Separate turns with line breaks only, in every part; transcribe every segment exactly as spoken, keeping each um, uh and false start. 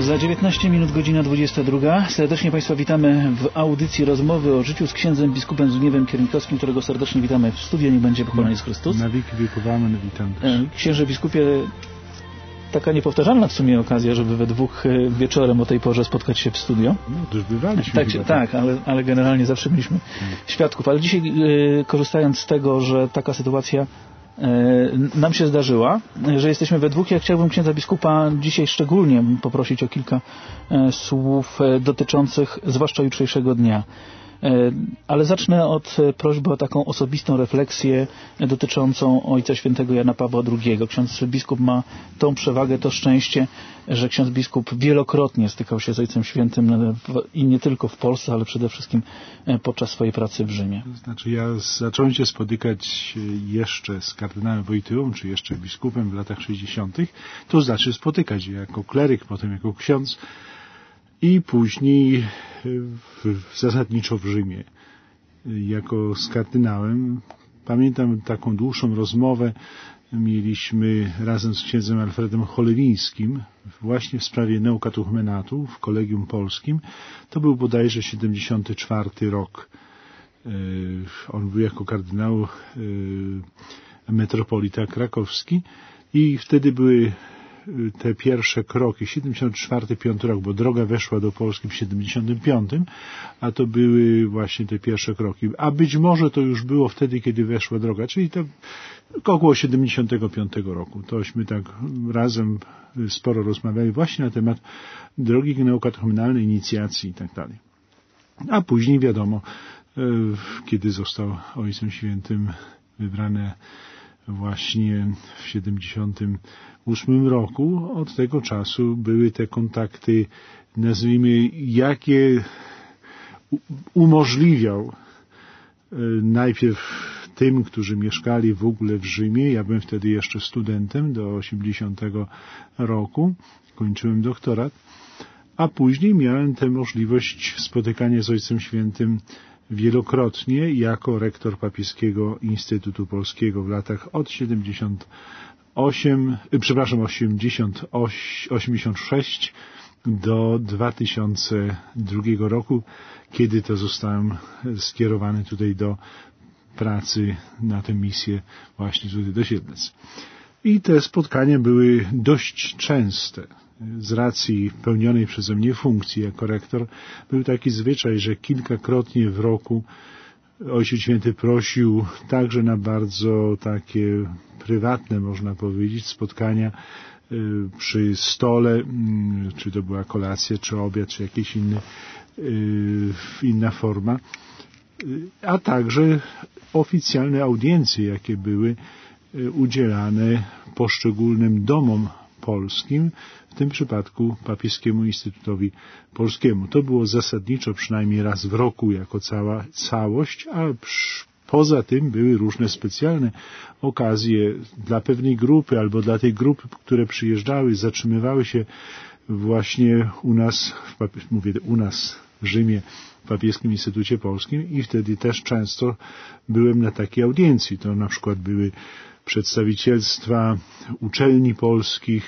Za dziewiętnaście minut godzina dwudziesta druga. Serdecznie Państwa witamy w audycji rozmowy o życiu z księdzem biskupem Zbigniewem Kiernikowskim, którego serdecznie witamy w studiu. Niech będzie pochwalony Jezus Chrystus.
Na wieki wieków amen, witam.
Księże biskupie, taka niepowtarzalna w sumie okazja, żeby we dwóch wieczorem o tej porze spotkać się w studio.
No, to już bywaliśmy.
Tak, tak, tak, ale, ale generalnie zawsze mieliśmy hmm. świadków. Ale dzisiaj yy, korzystając z tego, że taka sytuacja nam się zdarzyła, że jesteśmy we dwóch. Ja chciałbym księdza biskupa dzisiaj szczególnie poprosić o kilka słów dotyczących zwłaszcza jutrzejszego dnia. Ale zacznę od prośby o taką osobistą refleksję dotyczącą Ojca Świętego Jana Pawła drugiego. Ksiądz biskup ma tą przewagę, to szczęście, że ksiądz biskup wielokrotnie stykał się z Ojcem Świętym i nie tylko w Polsce, ale przede wszystkim podczas swojej pracy w Rzymie.
To znaczy ja zacząłem się spotykać jeszcze z kardynałem Wojtyłą, czy jeszcze biskupem w latach sześćdziesiątych. To znaczy spotykać jako kleryk, potem jako ksiądz i później w, zasadniczo w Rzymie jako z kardynałem. Pamiętam taką dłuższą rozmowę mieliśmy razem z księdzem Alfredem Cholewińskim właśnie w sprawie neokatechumenatu w Kolegium Polskim. To był bodajże siedemdziesiąty czwarty rok. On był jako kardynał metropolita krakowski i wtedy były te pierwsze kroki, siedemdziesiąty czwarty, piąty rok, bo droga weszła do Polski w siedemdziesiątym piątym, a to były właśnie te pierwsze kroki. A być może to już było wtedy, kiedy weszła droga, czyli to około siedemdziesiątego piątego roku. Tośmy tak razem sporo rozmawiali właśnie na temat drogi neokatechumenalnej, inicjacji i tak dalej. A później wiadomo, kiedy został Ojcem Świętym wybrany właśnie w siedemdziesiątym ósmym roku, od tego czasu były te kontakty, nazwijmy, jakie umożliwiał najpierw tym, którzy mieszkali w ogóle w Rzymie. Ja byłem wtedy jeszcze studentem do osiemdziesiątego roku, kończyłem doktorat, a później miałem tę możliwość spotykania z Ojcem Świętym wielokrotnie jako rektor Papieskiego Instytutu Polskiego w latach od siedemdziesiąt osiem, przepraszam, osiemdziesiąt, osiemdziesiąt sześć do dwa tysiące drugiego roku, kiedy to zostałem skierowany tutaj do pracy na tę misję właśnie tutaj do Siedlec. I te spotkania były dość częste. Z racji pełnionej przeze mnie funkcji jako rektor był taki zwyczaj, że kilkakrotnie w roku Ojciec Święty prosił także na bardzo takie prywatne, można powiedzieć, spotkania przy stole, czy to była kolacja, czy obiad, czy jakieś inne, inna forma, a także oficjalne audiencje, jakie były udzielane poszczególnym domom polskim, w tym przypadku Papieskiemu Instytutowi Polskiemu. To było zasadniczo przynajmniej raz w roku jako cała całość, a poza tym były różne specjalne okazje dla pewnej grupy albo dla tej grupy, które przyjeżdżały, zatrzymywały się właśnie u nas, w, mówię u nas w Rzymie, w Papieskim Instytucie Polskim i wtedy też często byłem na takiej audiencji. To na przykład były przedstawicielstwa uczelni polskich,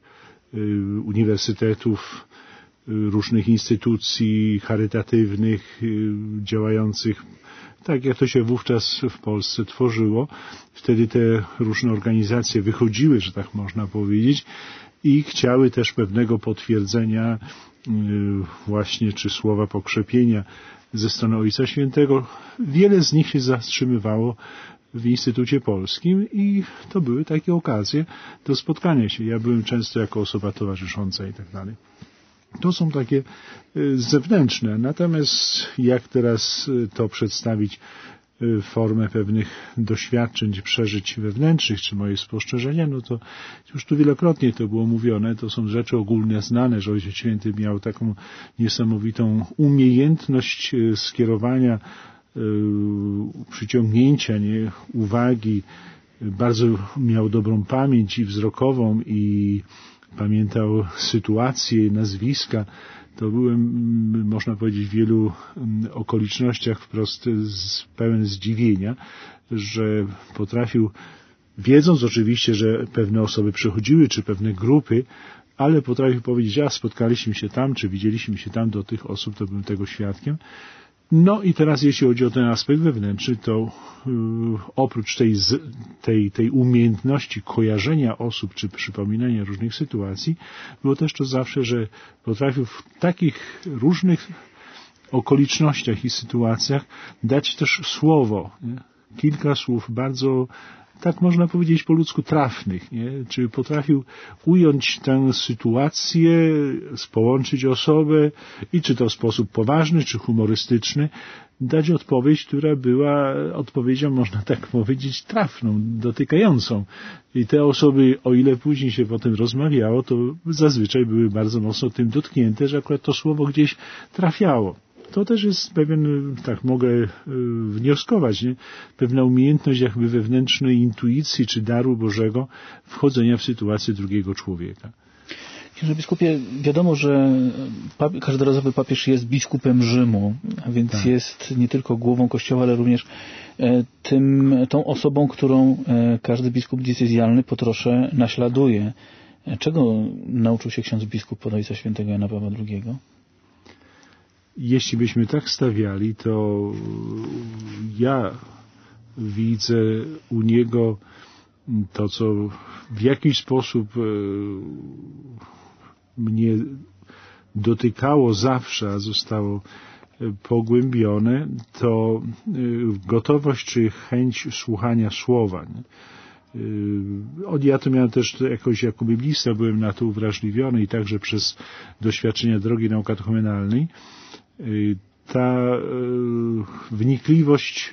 uniwersytetów, różnych instytucji charytatywnych, działających tak, jak to się wówczas w Polsce tworzyło. Wtedy te różne organizacje wychodziły, że tak można powiedzieć, i chciały też pewnego potwierdzenia właśnie, czy słowa pokrzepienia ze strony Ojca Świętego. Wiele z nich się zatrzymywało w Instytucie Polskim i to były takie okazje do spotkania się. Ja byłem często jako osoba towarzysząca i tak dalej. To są takie zewnętrzne. Natomiast jak teraz to przedstawić formę pewnych doświadczeń, przeżyć wewnętrznych, czy moje spostrzeżenia, no to już tu wielokrotnie to było mówione, to są rzeczy ogólnie znane, że Ojciec Święty miał taką niesamowitą umiejętność skierowania, przyciągnięcia nie, uwagi, bardzo miał dobrą pamięć i wzrokową i pamiętał sytuacje, nazwiska. To byłem, można powiedzieć, w wielu okolicznościach wprost pełen zdziwienia, że potrafił, wiedząc oczywiście, że pewne osoby przychodziły, czy pewne grupy, ale potrafił powiedzieć, a spotkaliśmy się tam, czy widzieliśmy się tam do tych osób, to byłem tego świadkiem. No i teraz jeśli chodzi o ten aspekt wewnętrzny, to yy, oprócz tej, z, tej, tej umiejętności kojarzenia osób, czy przypominania różnych sytuacji, było też to zawsze, że potrafił w takich różnych okolicznościach i sytuacjach dać też słowo, nie? Kilka słów bardzo, tak można powiedzieć po ludzku, trafnych, nie? Czy potrafił ująć tę sytuację, połączyć osobę i czy to w sposób poważny, czy humorystyczny, dać odpowiedź, która była odpowiedzią, można tak powiedzieć, trafną, dotykającą. I te osoby, o ile później się potem rozmawiało, to zazwyczaj były bardzo mocno tym dotknięte, że akurat to słowo gdzieś trafiało. To też jest pewien, tak mogę y, wnioskować, nie? Pewna umiejętność jakby wewnętrznej intuicji czy daru Bożego wchodzenia w sytuację drugiego człowieka.
Księże biskupie, wiadomo, że papi- każdorazowy papież jest biskupem Rzymu, a więc tak. Jest nie tylko głową Kościoła, ale również e, tym, tą osobą, którą e, każdy biskup diecezjalny po trosze naśladuje. E, czego nauczył się ksiądz biskup od Ojca Świętego Jana Pawła drugiego?
Jeśli byśmy tak stawiali, to ja widzę u niego to, co w jakiś sposób mnie dotykało zawsze, a zostało pogłębione, to gotowość czy chęć słuchania słowa. Ja to miałem też jakoś jako biblista, byłem na to uwrażliwiony i także przez doświadczenia drogi naukowo-katechumenalnej. Ta wnikliwość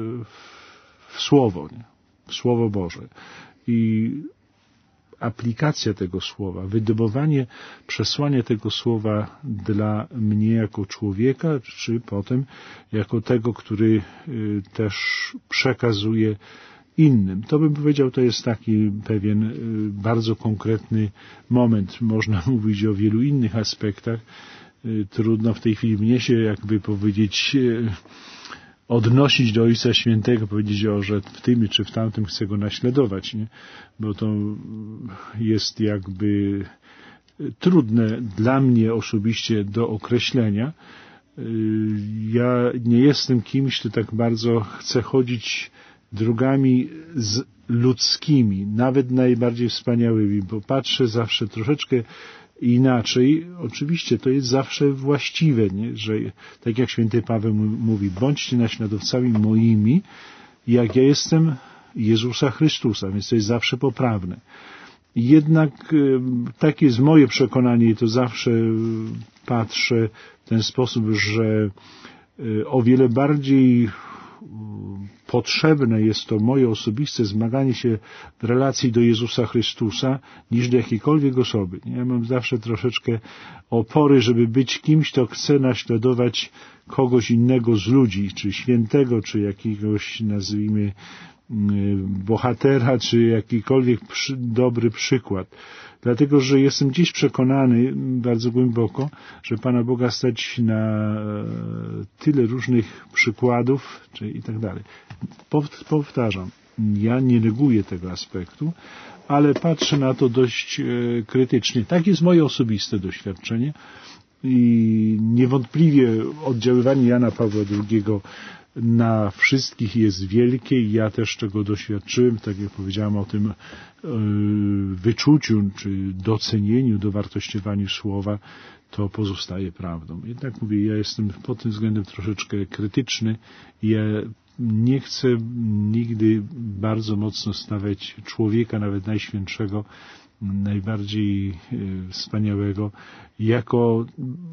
w Słowo, w Słowo Boże i aplikacja tego Słowa, wydobywanie przesłania tego Słowa dla mnie jako człowieka, czy potem jako tego, który też przekazuje innym. To bym powiedział, to jest taki pewien bardzo konkretny moment. Można mówić o wielu innych aspektach. Trudno w tej chwili mnie się, jakby powiedzieć, odnosić do Ojca Świętego, powiedzieć, o, że w tym czy w tamtym chcę go naśladować, nie? Bo to jest jakby trudne dla mnie osobiście do określenia. Ja nie jestem kimś, kto tak bardzo chce chodzić drogami z ludzkimi, nawet najbardziej wspaniałymi, bo patrzę zawsze troszeczkę inaczej. Oczywiście to jest zawsze właściwe, nie? Że tak jak święty Paweł mówi, bądźcie naśladowcami moimi, jak ja jestem Jezusa Chrystusa, więc to jest zawsze poprawne. Jednak takie jest moje przekonanie i to zawsze patrzę w ten sposób, że o wiele bardziej potrzebne jest to moje osobiste zmaganie się w relacji do Jezusa Chrystusa niż do jakiejkolwiek osoby. Ja mam zawsze troszeczkę opory, żeby być kimś, kto chce naśladować kogoś innego z ludzi, czy świętego, czy jakiegoś, nazwijmy, bohatera, czy jakikolwiek przy, dobry przykład. Dlatego, że jestem dziś przekonany bardzo głęboko, że Pana Boga stać na tyle różnych przykładów, czy i tak dalej. Powtarzam, ja nie neguję tego aspektu, ale patrzę na to dość e, krytycznie. Tak jest moje osobiste doświadczenie i niewątpliwie oddziaływanie Jana Pawła drugiego na wszystkich jest wielkie i ja też tego doświadczyłem, tak jak powiedziałem o tym yy, wyczuciu, czy docenieniu, dowartościowaniu słowa, to pozostaje prawdą. Jednak mówię, ja jestem pod tym względem troszeczkę krytyczny i ja nie chcę nigdy bardzo mocno stawiać człowieka, nawet najświętszego, najbardziej yy, wspaniałego, jako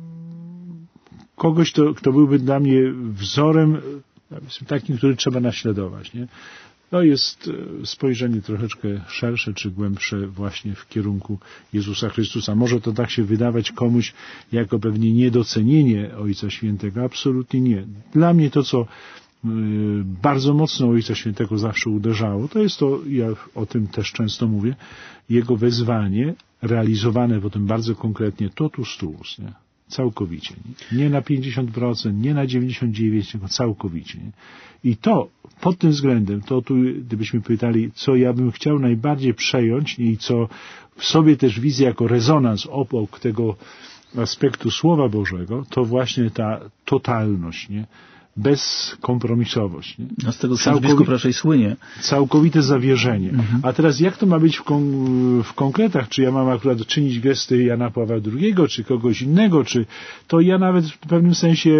kogoś, kto, kto byłby dla mnie wzorem takim, który trzeba naśladować, nie? To jest spojrzenie troszeczkę szersze czy głębsze właśnie w kierunku Jezusa Chrystusa. Może to tak się wydawać komuś jako pewnie niedocenienie Ojca Świętego. Absolutnie nie. Dla mnie to, co bardzo mocno Ojca Świętego zawsze uderzało, to jest to, ja o tym też często mówię, jego wezwanie realizowane potem bardzo konkretnie totus tuus, nie? Całkowicie. Nie na pięćdziesiąt procent, nie na dziewięćdziesiąt dziewięć procent, tylko całkowicie. Nie? I to pod tym względem, to tu gdybyśmy pytali, co ja bym chciał najbardziej przejąć i co w sobie też widzę jako rezonans obok tego aspektu Słowa Bożego, to właśnie ta totalność, nie? Bezkompromisowość. Nie?
A z tego ksiądz biskup raczej słynie.
Całkowite zawierzenie. Mhm. A teraz jak to ma być w, kon w konkretach? Czy ja mam akurat czynić gesty Jana Pawła drugiego, czy kogoś innego, czy to ja nawet w pewnym sensie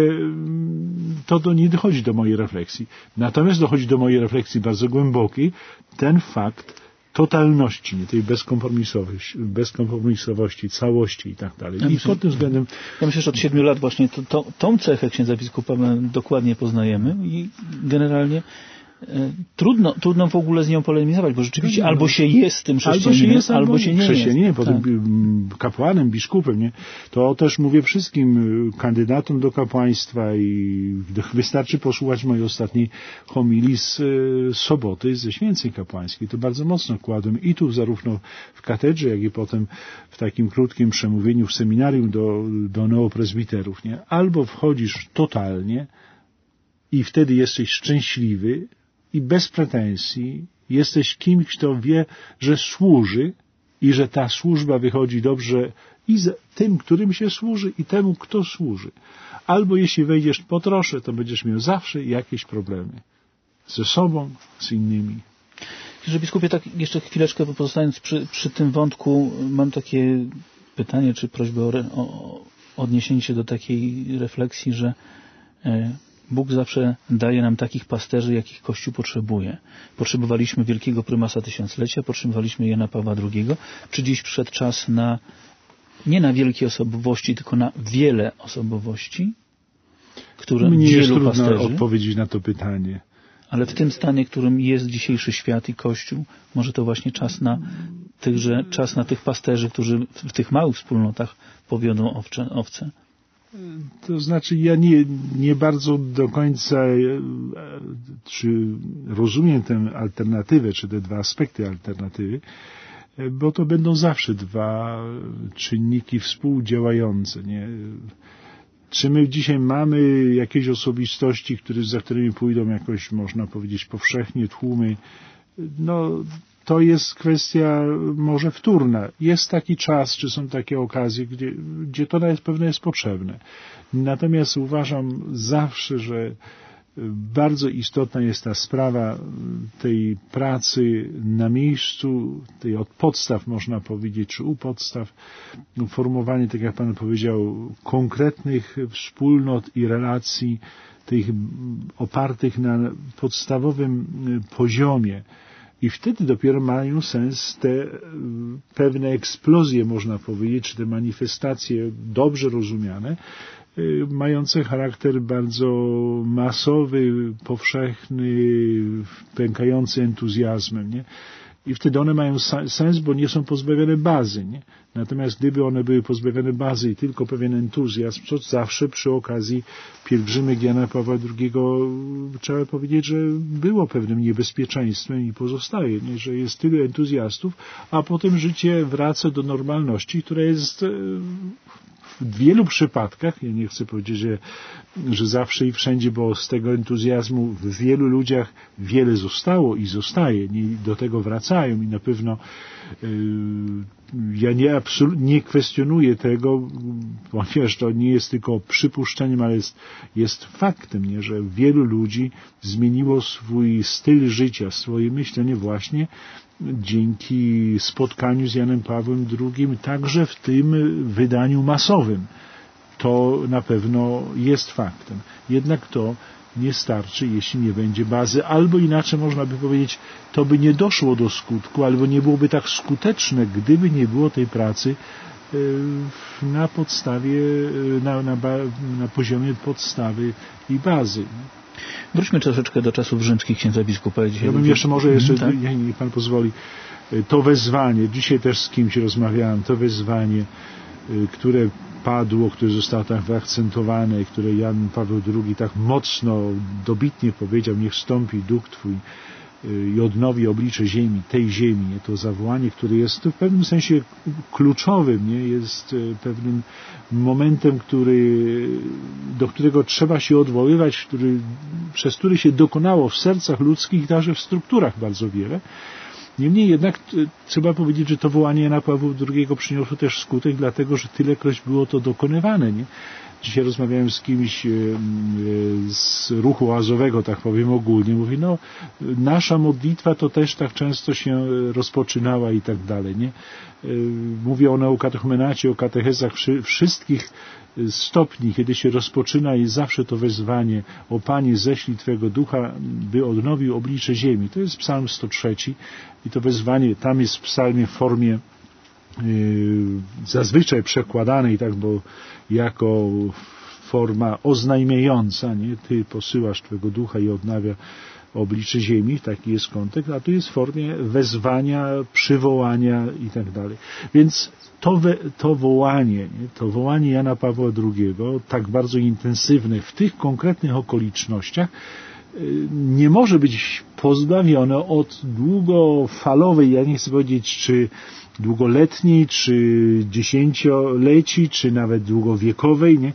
to, to nie dochodzi do mojej refleksji. Natomiast dochodzi do mojej refleksji bardzo głębokiej ten fakt totalności, nie, tej bezkompromisowości, bezkompromisowości, całości i tak dalej.
Ja
I
myślę,
pod tym względem...
Ja myślę, że od siedmiu lat właśnie to, to, tą cechę księdza biskupa dokładnie poznajemy i generalnie e, trudno, trudno w ogóle z nią polemizować, bo rzeczywiście no, albo się jest tym chrześcijaninem, albo się, jest, albo, albo się nie chrześcijaninem, jest.
Potem tak. kapłanem, biskupem, nie? To też mówię wszystkim kandydatom do kapłaństwa i wystarczy posłuchać mojej ostatniej homilii z e, soboty ze święceń kapłańskiej. To bardzo mocno kładłem i tu zarówno w katedrze, jak i potem w takim krótkim przemówieniu w seminarium do, do neoprezbiterów, nie? Albo wchodzisz totalnie i wtedy jesteś szczęśliwy i bez pretensji jesteś kimś, kto wie, że służy i że ta służba wychodzi dobrze i z tym, którym się służy, i temu, kto służy. Albo jeśli wejdziesz po trosze, to będziesz miał zawsze jakieś problemy ze sobą, z innymi.
Że biskupie, tak jeszcze chwileczkę pozostając przy, przy tym wątku, mam takie pytanie, czy prośbę o, re, o odniesienie się do takiej refleksji, że e, Bóg zawsze daje nam takich pasterzy, jakich Kościół potrzebuje. Potrzebowaliśmy wielkiego prymasa tysiąclecia, potrzebowaliśmy Jana Pawła drugiego. Czy dziś przyszedł czas na, nie na wielkie osobowości, tylko na wiele osobowości, które
Mnie
wielu
jest trudno
pasterzy,
odpowiedzieć na to pytanie.
Ale w tym stanie, którym jest dzisiejszy świat i Kościół, może to właśnie czas na tychże, czas na tych pasterzy, którzy w tych małych wspólnotach powiodą owcze, owce.
To znaczy ja nie, nie bardzo do końca czy rozumiem tę alternatywę, czy te dwa aspekty alternatywy, bo to będą zawsze dwa czynniki współdziałające. Nie? Czy my dzisiaj mamy jakieś osobistości, które, za którymi pójdą jakoś, można powiedzieć, powszechnie tłumy? No, to jest kwestia może wtórna. Jest taki czas, czy są takie okazje, gdzie, gdzie to nawet pewne jest potrzebne. Natomiast uważam zawsze, że bardzo istotna jest ta sprawa tej pracy na miejscu, tej od podstaw, można powiedzieć, czy u podstaw, formowanie, tak jak Pan powiedział, konkretnych wspólnot i relacji, tych opartych na podstawowym poziomie. I wtedy dopiero mają sens te pewne eksplozje, można powiedzieć, czy te manifestacje dobrze rozumiane, mające charakter bardzo masowy, powszechny, pękający entuzjazmem, nie? I wtedy one mają sens, bo nie są pozbawione bazy, nie? Natomiast gdyby one były pozbawione bazy i tylko pewien entuzjazm, to zawsze przy okazji pielgrzymek Jana Pawła drugiego trzeba powiedzieć, że było pewnym niebezpieczeństwem i pozostaje, nie? Że jest tylu entuzjastów, a potem życie wraca do normalności, która jest w wielu przypadkach, ja nie chcę powiedzieć, że, że zawsze i wszędzie, bo z tego entuzjazmu w wielu ludziach wiele zostało i zostaje, nie, do tego wracają i na pewno yy, ja nie, absolutnie nie kwestionuję tego, ponieważ to nie jest tylko przypuszczeniem, ale jest, jest faktem, nie, że wielu ludzi zmieniło swój styl życia, swoje myślenie właśnie dzięki spotkaniu z Janem Pawłem drugim, także w tym wydaniu masowym. To na pewno jest faktem. Jednak to nie starczy, jeśli nie będzie bazy, albo inaczej można by powiedzieć, to by nie doszło do skutku, albo nie byłoby tak skuteczne, gdyby nie było tej pracy na podstawie, na, na, na poziomie podstawy i bazy.
Wróćmy troszeczkę do czasów rzymskich księdza biskupa. Dzisiaj
ja bym jeszcze może, jeszcze,
tak?
niech Pan pozwoli, to wezwanie, dzisiaj też z kimś rozmawiałem, to wezwanie, które padło, które zostało tak wyakcentowane, które Jan Paweł drugi tak mocno, dobitnie powiedział, niech wstąpi Duch Twój, i odnowi oblicze ziemi, tej ziemi, nie? To zawołanie, które jest w pewnym sensie kluczowym, nie? Jest pewnym momentem, który, do którego trzeba się odwoływać, który, przez który się dokonało w sercach ludzkich, także w strukturach bardzo wiele. Niemniej jednak trzeba powiedzieć, że to wołanie Jana Pawła drugiego przyniosło też skutek, dlatego że tylekroć było to dokonywane. Nie? Dzisiaj rozmawiałem z kimś z ruchu oazowego, tak powiem ogólnie. Mówi, no nasza modlitwa to też tak często się rozpoczynała i tak dalej. Nie? Mówię o neukatechumenacie, o katechezach wszystkich stopni, kiedy się rozpoczyna i zawsze to wezwanie: o Panie, ześlij Twego Ducha, by odnowił oblicze ziemi. To jest psalm sto trzy i to wezwanie tam jest w psalmie w formie yy, zazwyczaj przekładanej, tak, bo jako forma oznajmiająca, nie? Ty posyłasz Twego Ducha i odnawia oblicze ziemi, taki jest kontekst, a tu jest w formie wezwania, przywołania i tak dalej. Więc to, we, to wołanie, nie? to wołanie Jana Pawła drugiego, tak bardzo intensywne w tych konkretnych okolicznościach, nie może być pozbawione od długofalowej, ja nie chcę powiedzieć, czy długoletniej, czy dziesięcioleci, czy nawet długowiekowej, nie?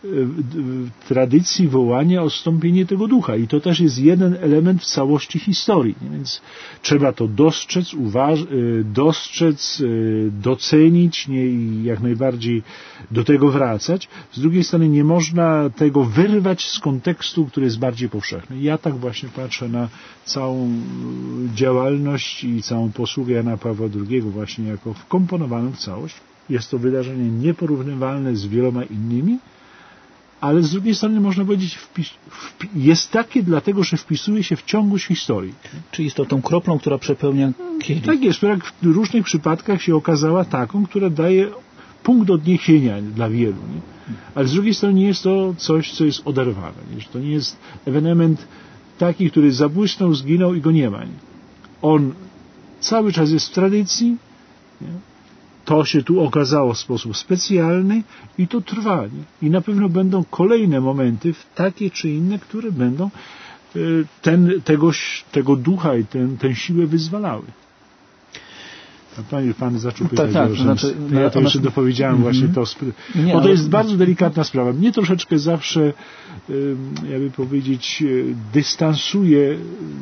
tradycji wołania o zstąpienie tego ducha. I to też jest jeden element w całości historii. Nie? Więc trzeba to dostrzec, uważ- dostrzec, docenić, nie? I jak najbardziej do tego wracać. Z drugiej strony nie można tego wyrwać z kontekstu, który jest bardziej powszechny. Ja tak właśnie patrzę na całą działalność i całą posługę Jana Pawła drugiego właśnie jako wkomponowaną w całość. Jest to wydarzenie nieporównywalne z wieloma innymi, ale z drugiej strony można powiedzieć, wpis, wpi, jest takie dlatego, że wpisuje się w ciągłość historii.
Czyli jest to tą kroplą, która przepełnia kielich. Tak
jest, która w różnych przypadkach się okazała taką, która daje punkt odniesienia dla wielu. Nie? Ale z drugiej strony nie jest to coś, co jest oderwane. Nie? To nie jest ewenement taki, który zabłysnął, zginął i go nie ma. Nie? On cały czas jest w tradycji. Nie? To się tu okazało w sposób specjalny i to trwa. Nie? I na pewno będą kolejne momenty, takie czy inne, które będą ten, tegoś, tego ducha i ten, tę siłę wyzwalały. A Pan, pan zaczął pytać,
tak, tak,
że
znaczy,
to ja to
ona...
jeszcze dopowiedziałem mm-hmm. właśnie to,
nie,
bo to
ale...
jest bardzo delikatna sprawa. Mnie troszeczkę zawsze, jakby powiedzieć, dystansuje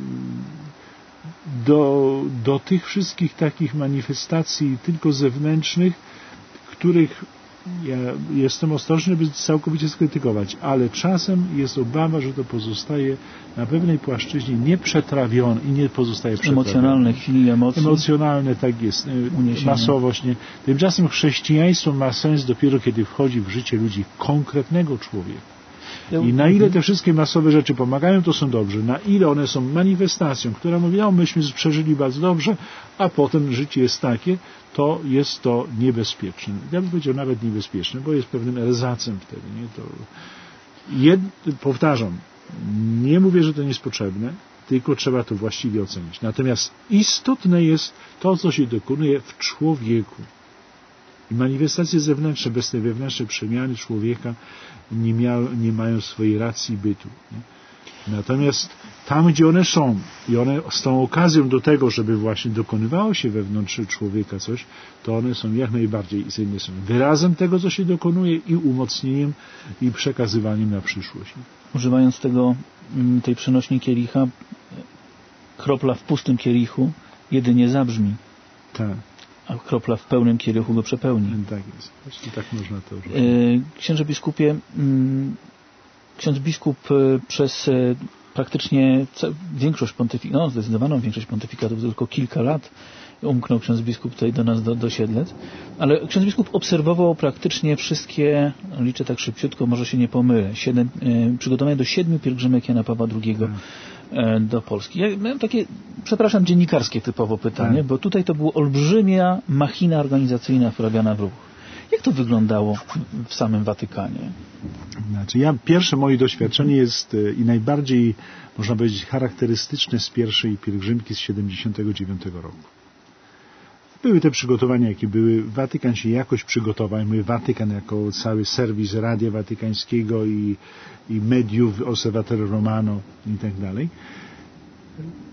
do, do tych wszystkich takich manifestacji tylko zewnętrznych, których ja jestem ostrożny, by całkowicie skrytykować, ale czasem jest obawa, że to pozostaje na pewnej płaszczyźnie nieprzetrawione i nie pozostaje przetrawione.
Emocjonalne chwili emocji.
Emocjonalne, tak jest. Uniesienie. Masowość. Nie. Tymczasem chrześcijaństwo ma sens dopiero, kiedy wchodzi w życie ludzi konkretnego człowieka. I na ile te wszystkie masowe rzeczy pomagają, to są dobrze. Na ile one są manifestacją, która mówi, no myśmy przeżyli bardzo dobrze, a potem życie jest takie, to jest to niebezpieczne. Ja bym powiedział nawet niebezpieczne, bo jest pewnym erzacem wtedy. Nie? To jed... Powtarzam, nie mówię, że to nie jest potrzebne, tylko trzeba to właściwie ocenić. Natomiast istotne jest to, co się dokonuje w człowieku. I manifestacje zewnętrzne, bez tej wewnętrznej przemiany człowieka nie, miał, nie mają swojej racji bytu. Nie? Natomiast tam, gdzie one są i one są okazją do tego, żeby właśnie dokonywało się wewnątrz człowieka coś, to one są jak najbardziej z jednej strony wyrazem tego, co się dokonuje i umocnieniem i przekazywaniem na przyszłość.
Używając tego, tej przenośni kielicha, kropla w pustym kielichu jedynie zabrzmi.
Tak.
A kropla w pełnym kielichu go przepełni.
Tak jest. Właśnie tak można to użyć.
Księże biskupie, ksiądz biskup przez praktycznie większość pontyfikatów, no zdecydowaną większość pontyfikatów, tylko kilka lat umknął ksiądz biskup tutaj do nas, do, do Siedlec, ale ksiądz biskup obserwował praktycznie wszystkie, liczę tak szybciutko, może się nie pomylę, siedem, przygotowania do siedmiu pielgrzymek Jana Pawła drugiego tak. do Polski. Ja miałem takie, przepraszam, dziennikarskie typowo pytanie, tak. bo tutaj to była olbrzymia machina organizacyjna wprawiana w ruch. Jak to wyglądało w samym Watykanie?
Znaczy ja, pierwsze moje doświadczenie jest i najbardziej, można powiedzieć, charakterystyczne z pierwszej pielgrzymki z siedemdziesiątego dziewiątego roku. Były te przygotowania, jakie były. Watykan się jakoś przygotował. Mówię Watykan jako cały serwis Radia Watykańskiego i, i mediów, Osservatore Romano i tak dalej.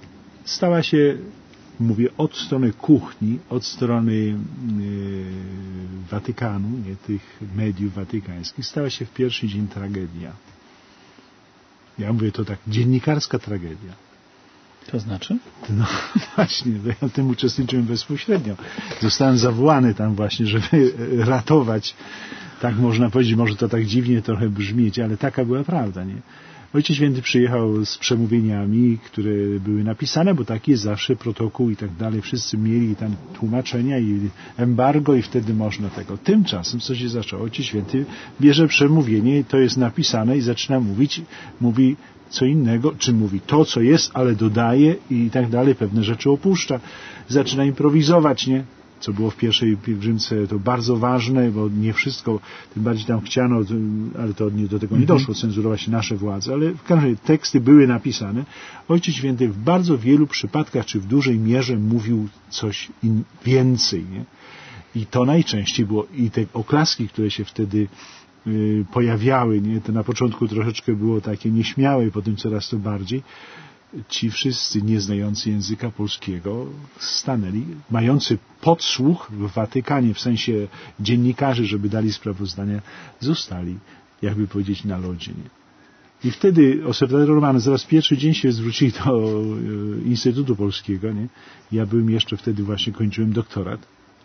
stała się, mówię, od strony kuchni, od strony yy, Watykanu, nie, tych mediów watykańskich, stała się w pierwszy dzień tragedia. Ja mówię to tak, dziennikarska tragedia.
To znaczy?
No właśnie, bo ja w tym uczestniczyłem bezpośrednio. Zostałem zawołany tam właśnie, żeby ratować, tak można powiedzieć, może to tak dziwnie trochę brzmieć, ale taka była prawda, nie? Ojciec Święty przyjechał z przemówieniami, które były napisane, bo taki jest zawsze protokół i tak dalej. Wszyscy mieli tam tłumaczenia i embargo i wtedy można tego. Tymczasem co się zaczęło? Ojciec Święty bierze przemówienie, to jest napisane i zaczyna mówić, mówi co innego, czy mówi to, co jest, ale dodaje i tak dalej, pewne rzeczy opuszcza. Zaczyna improwizować, nie? Co było w pierwszej pielgrzymce to bardzo ważne, bo nie wszystko, tym bardziej tam chciano, ale to nie, do tego nie doszło, cenzurować nasze władze, ale w każdym razie teksty były napisane. Ojciec Święty w bardzo wielu przypadkach, czy w dużej mierze mówił coś in, więcej, nie? I to najczęściej było, i te oklaski, które się wtedy y, pojawiały, nie? To na początku troszeczkę było takie nieśmiałe i potem coraz to bardziej. Ci wszyscy nieznający języka polskiego stanęli, mający podsłuch w Watykanie, w sensie dziennikarzy, żeby dali sprawozdania, zostali, jakby powiedzieć, na lodzie. Nie? I wtedy Osservatore Romano, zaraz pierwszy dzień się zwrócili do Instytutu Polskiego. Nie? Ja byłem jeszcze wtedy, właśnie kończyłem doktorat.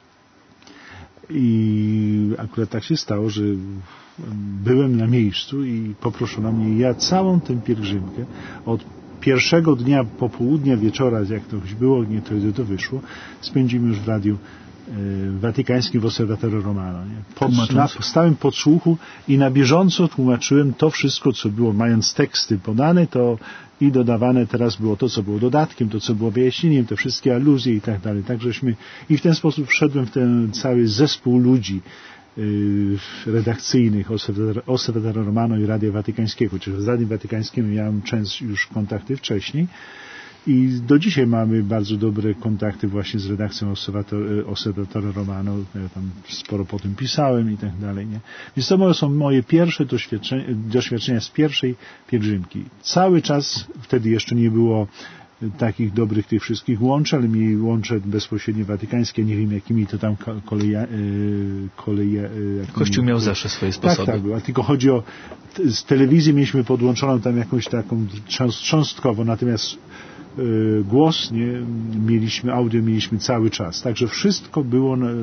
I akurat tak się stało, że byłem na miejscu i poproszono mnie, ja całą tę pielgrzymkę od pierwszego dnia popołudnia, wieczora, jak to było, nie to, to wyszło, spędzimy już w Radiu e, Watykańskim w Osservatore Romano. Nie? Pod, na stałym podsłuchu i na bieżąco tłumaczyłem to wszystko, co było, mając teksty podane, to i dodawane teraz było to, co było dodatkiem, to, co było wyjaśnieniem, te wszystkie aluzje i tak dalej. Tak żeśmy, i w ten sposób wszedłem w ten cały zespół ludzi redakcyjnych Osservatore Romano i Radia Watykańskiego, czyli z Radiem Watykańskim miałem często już kontakty wcześniej i do dzisiaj mamy bardzo dobre kontakty właśnie z redakcją Osservatore, Osservatore Romano. Ja tam sporo po tym pisałem i tak dalej. Nie? Więc to są moje pierwsze doświadczenia, doświadczenia z pierwszej pielgrzymki. Cały czas wtedy jeszcze nie było takich dobrych tych wszystkich łączy, ale mieli łącze bezpośrednio watykańskie, nie wiem jakimi to tam koleja... koleja
Kościół miał zawsze swoje sposoby.
Tak, tak, a tylko chodzi o, z telewizji mieliśmy podłączoną tam jakąś taką cząstkowo, natomiast y, głos, nie, mieliśmy, audio mieliśmy cały czas, także wszystko było na,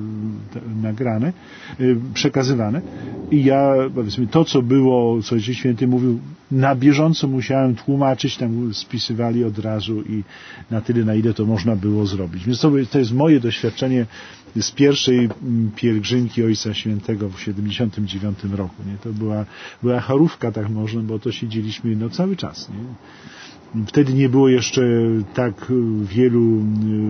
nagrane, y, przekazywane i ja, powiedzmy, to co było, co Ojciec Święty mówił, na bieżąco musiałem tłumaczyć, tam spisywali od razu i na tyle, na ile to można było zrobić. Więc to, to jest moje doświadczenie z pierwszej pielgrzymki Ojca Świętego w siedemdziesiątym dziewiątym roku. Nie? To była, była charówka, tak można, bo to siedzieliśmy no, cały czas. Nie? Wtedy nie było jeszcze tak wielu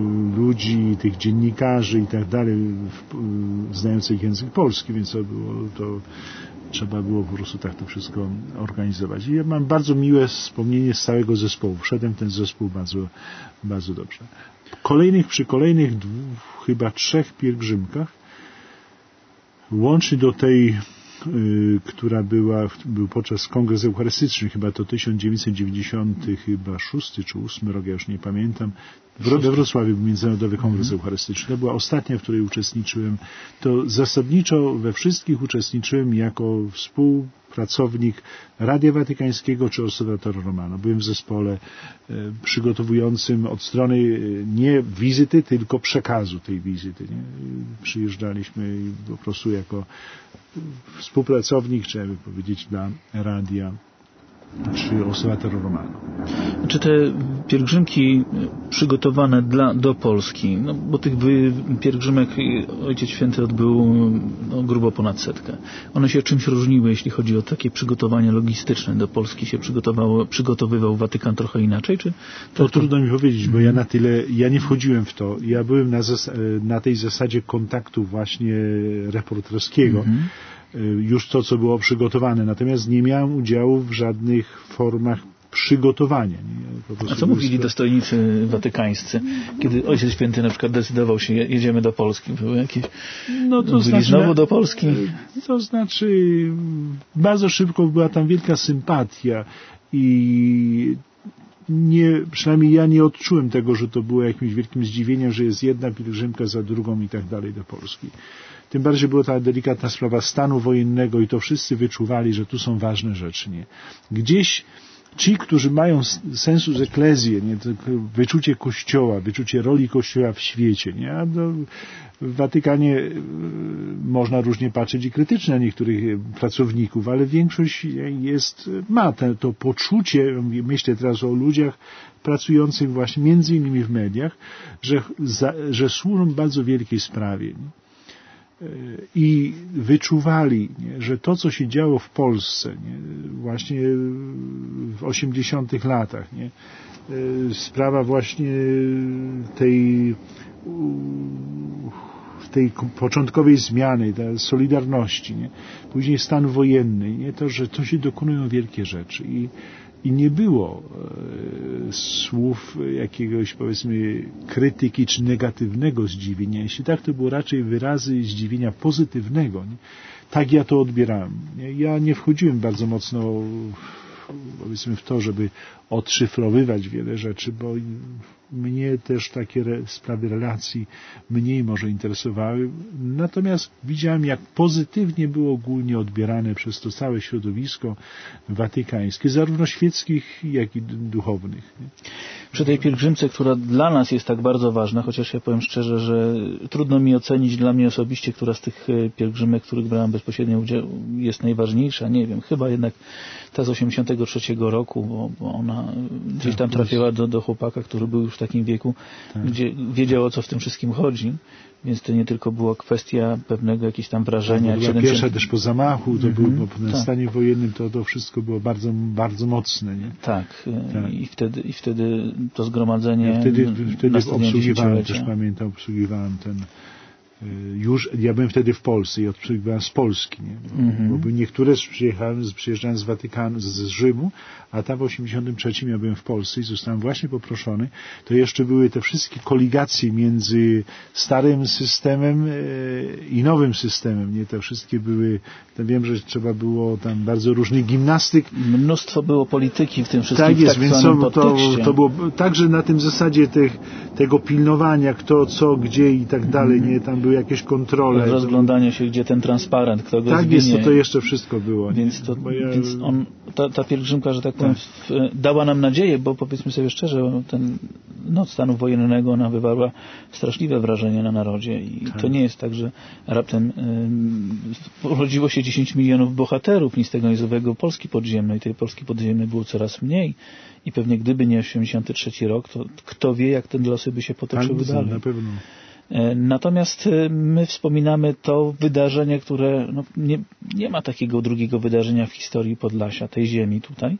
ludzi, tych dziennikarzy i tak dalej, znających język polski, więc to było to trzeba było po prostu tak to wszystko organizować. I ja mam bardzo miłe wspomnienie z całego zespołu. Wszedłem w ten zespół bardzo, bardzo dobrze. Kolejnych, przy kolejnych dwóch, chyba trzech pielgrzymkach, łącznie do tej, y, która była był podczas kongresu eucharystyczny, chyba to tysiąc dziewięćset dziewięćdziesiąty chyba szósty czy ósmy rok, ja już nie pamiętam, we Wrocławiu był Międzynarodowy Kongres Eucharystyczny. To była ostatnia, w której uczestniczyłem. To zasadniczo we wszystkich uczestniczyłem jako współpracownik Radia Watykańskiego czy Osservatore Romano. Byłem w zespole e, przygotowującym od strony e, nie wizyty, tylko przekazu tej wizyty. Nie? Przyjeżdżaliśmy po prostu jako współpracownik, czy jakby powiedzieć, dla radia czy Osservatore Romano.
Czy te pielgrzymki przygotowane dla, do Polski, no bo tych wy, pielgrzymek Ojciec Święty odbył no, grubo ponad setkę. One się czymś różniły, jeśli chodzi o takie przygotowanie logistyczne do Polski się przygotowało, przygotowywał Watykan trochę inaczej? Czy
to, to trudno mi powiedzieć, bo ja na tyle, ja nie wchodziłem w to. Ja byłem na, zas na tej zasadzie kontaktu właśnie reporterskiego. Mhm. Już to, co było przygotowane. Natomiast nie miałem udziału w żadnych formach przygotowania.
A co mówili dostojnicy watykańscy, kiedy Ojciec Święty na przykład decydował się, jedziemy do Polski? Były jakieś... No to znaczy, znowu do Polski?
To znaczy, bardzo szybko była tam wielka sympatia i nie, przynajmniej ja nie odczułem tego, że to było jakimś wielkim zdziwieniem, że jest jedna pielgrzymka za drugą i tak dalej do Polski. Tym bardziej była ta delikatna sprawa stanu wojennego i to wszyscy wyczuwali, że tu są ważne rzeczy. Nie? Gdzieś ci, którzy mają sensus eklezji, nie, to wyczucie Kościoła, wyczucie roli Kościoła w świecie, nie, a do, w Watykanie można różnie patrzeć i krytycznie na niektórych pracowników, ale większość jest, ma te, to poczucie, myślę teraz o ludziach pracujących właśnie między innymi w mediach, że, za, że służą bardzo wielkiej sprawie. Nie? I wyczuwali, nie, że to, co się działo w Polsce, nie, właśnie w osiemdziesiątych latach, nie, sprawa właśnie tej, tej początkowej zmiany, tej solidarności, nie, później stan wojenny, nie, to, że to się dokonują wielkie rzeczy. I I nie było e, słów jakiegoś, powiedzmy, krytyki czy negatywnego zdziwienia. Jeśli tak, to było raczej wyrazy zdziwienia pozytywnego. Nie? Tak ja to odbierałem. Nie? Ja nie wchodziłem bardzo mocno w, powiedzmy, w to, żeby odszyfrowywać wiele rzeczy, bo mnie też takie re, sprawy relacji mniej może interesowały. Natomiast widziałem, jak pozytywnie było ogólnie odbierane przez to całe środowisko watykańskie, zarówno świeckich, jak i duchownych. Nie?
Przy tej pielgrzymce, która dla nas jest tak bardzo ważna, chociaż ja powiem szczerze, że trudno mi ocenić dla mnie osobiście, która z tych pielgrzymek, których brałem bezpośrednio udział, jest najważniejsza. Nie wiem, chyba jednak ta z osiemdziesiątego trzeciego roku, bo, bo ona gdzieś tam trafiła do, do chłopaka, który był już w takim wieku, tak, gdzie wiedział, o co w tym wszystkim chodzi. Więc to nie tylko była kwestia pewnego jakiegoś tam wrażenia.
To była
siedemdziesiąt...
pierwsza też po zamachu, to mm-hmm, był, bo po tym
tak.
stanie wojennym to, to wszystko było bardzo, bardzo mocne. Nie?
Tak. tak. I, wtedy, I wtedy to zgromadzenie...
Ja wtedy wtedy obsługiwałem, też pamiętam, obsługiwałem ten... Już, ja byłem wtedy w Polsce i obsługiwałem z Polski, nie? Mm-hmm. Bo niektóre przyjechałem, przyjeżdżałem z Watykanu, z, z Rzymu, a tam w osiemdziesiątym trzecim ja byłem w Polsce i zostałem właśnie poproszony. To jeszcze były te wszystkie koligacje między starym systemem i nowym systemem, nie? Te wszystkie były, to wiem, że trzeba było tam bardzo różnych gimnastyk.
Mnóstwo było polityki w tym wszystkim.
Tak jest,
tak
więc to, to, to było także na tym zasadzie tych, tego pilnowania, kto, co, gdzie i tak dalej, mm-hmm. nie? Tam były jakieś kontrole.
Rozglądanie się, gdzie ten transparent, kto go
tak
zginie.
jest, to, to jeszcze wszystko było.
Więc, to, ja... więc on, ta, ta pielgrzymka, że tak powiem, w, dała nam nadzieję, bo powiedzmy sobie szczerze, ten noc stanu wojennego, ona wywarła straszliwe wrażenie na narodzie i tak. To nie jest tak, że raptem y, urodziło się dziesięć milionów bohaterów, nic z tego niezłego Polski podziemnej. Tej Polski podziemnej było coraz mniej i pewnie gdyby nie osiemdziesiąty trzeci rok, to kto wie, jak te losy by się potoczyły
tak,
dalej.
Na pewno.
Natomiast my wspominamy to wydarzenie, które no, nie, nie ma takiego drugiego wydarzenia w historii Podlasia, tej ziemi tutaj.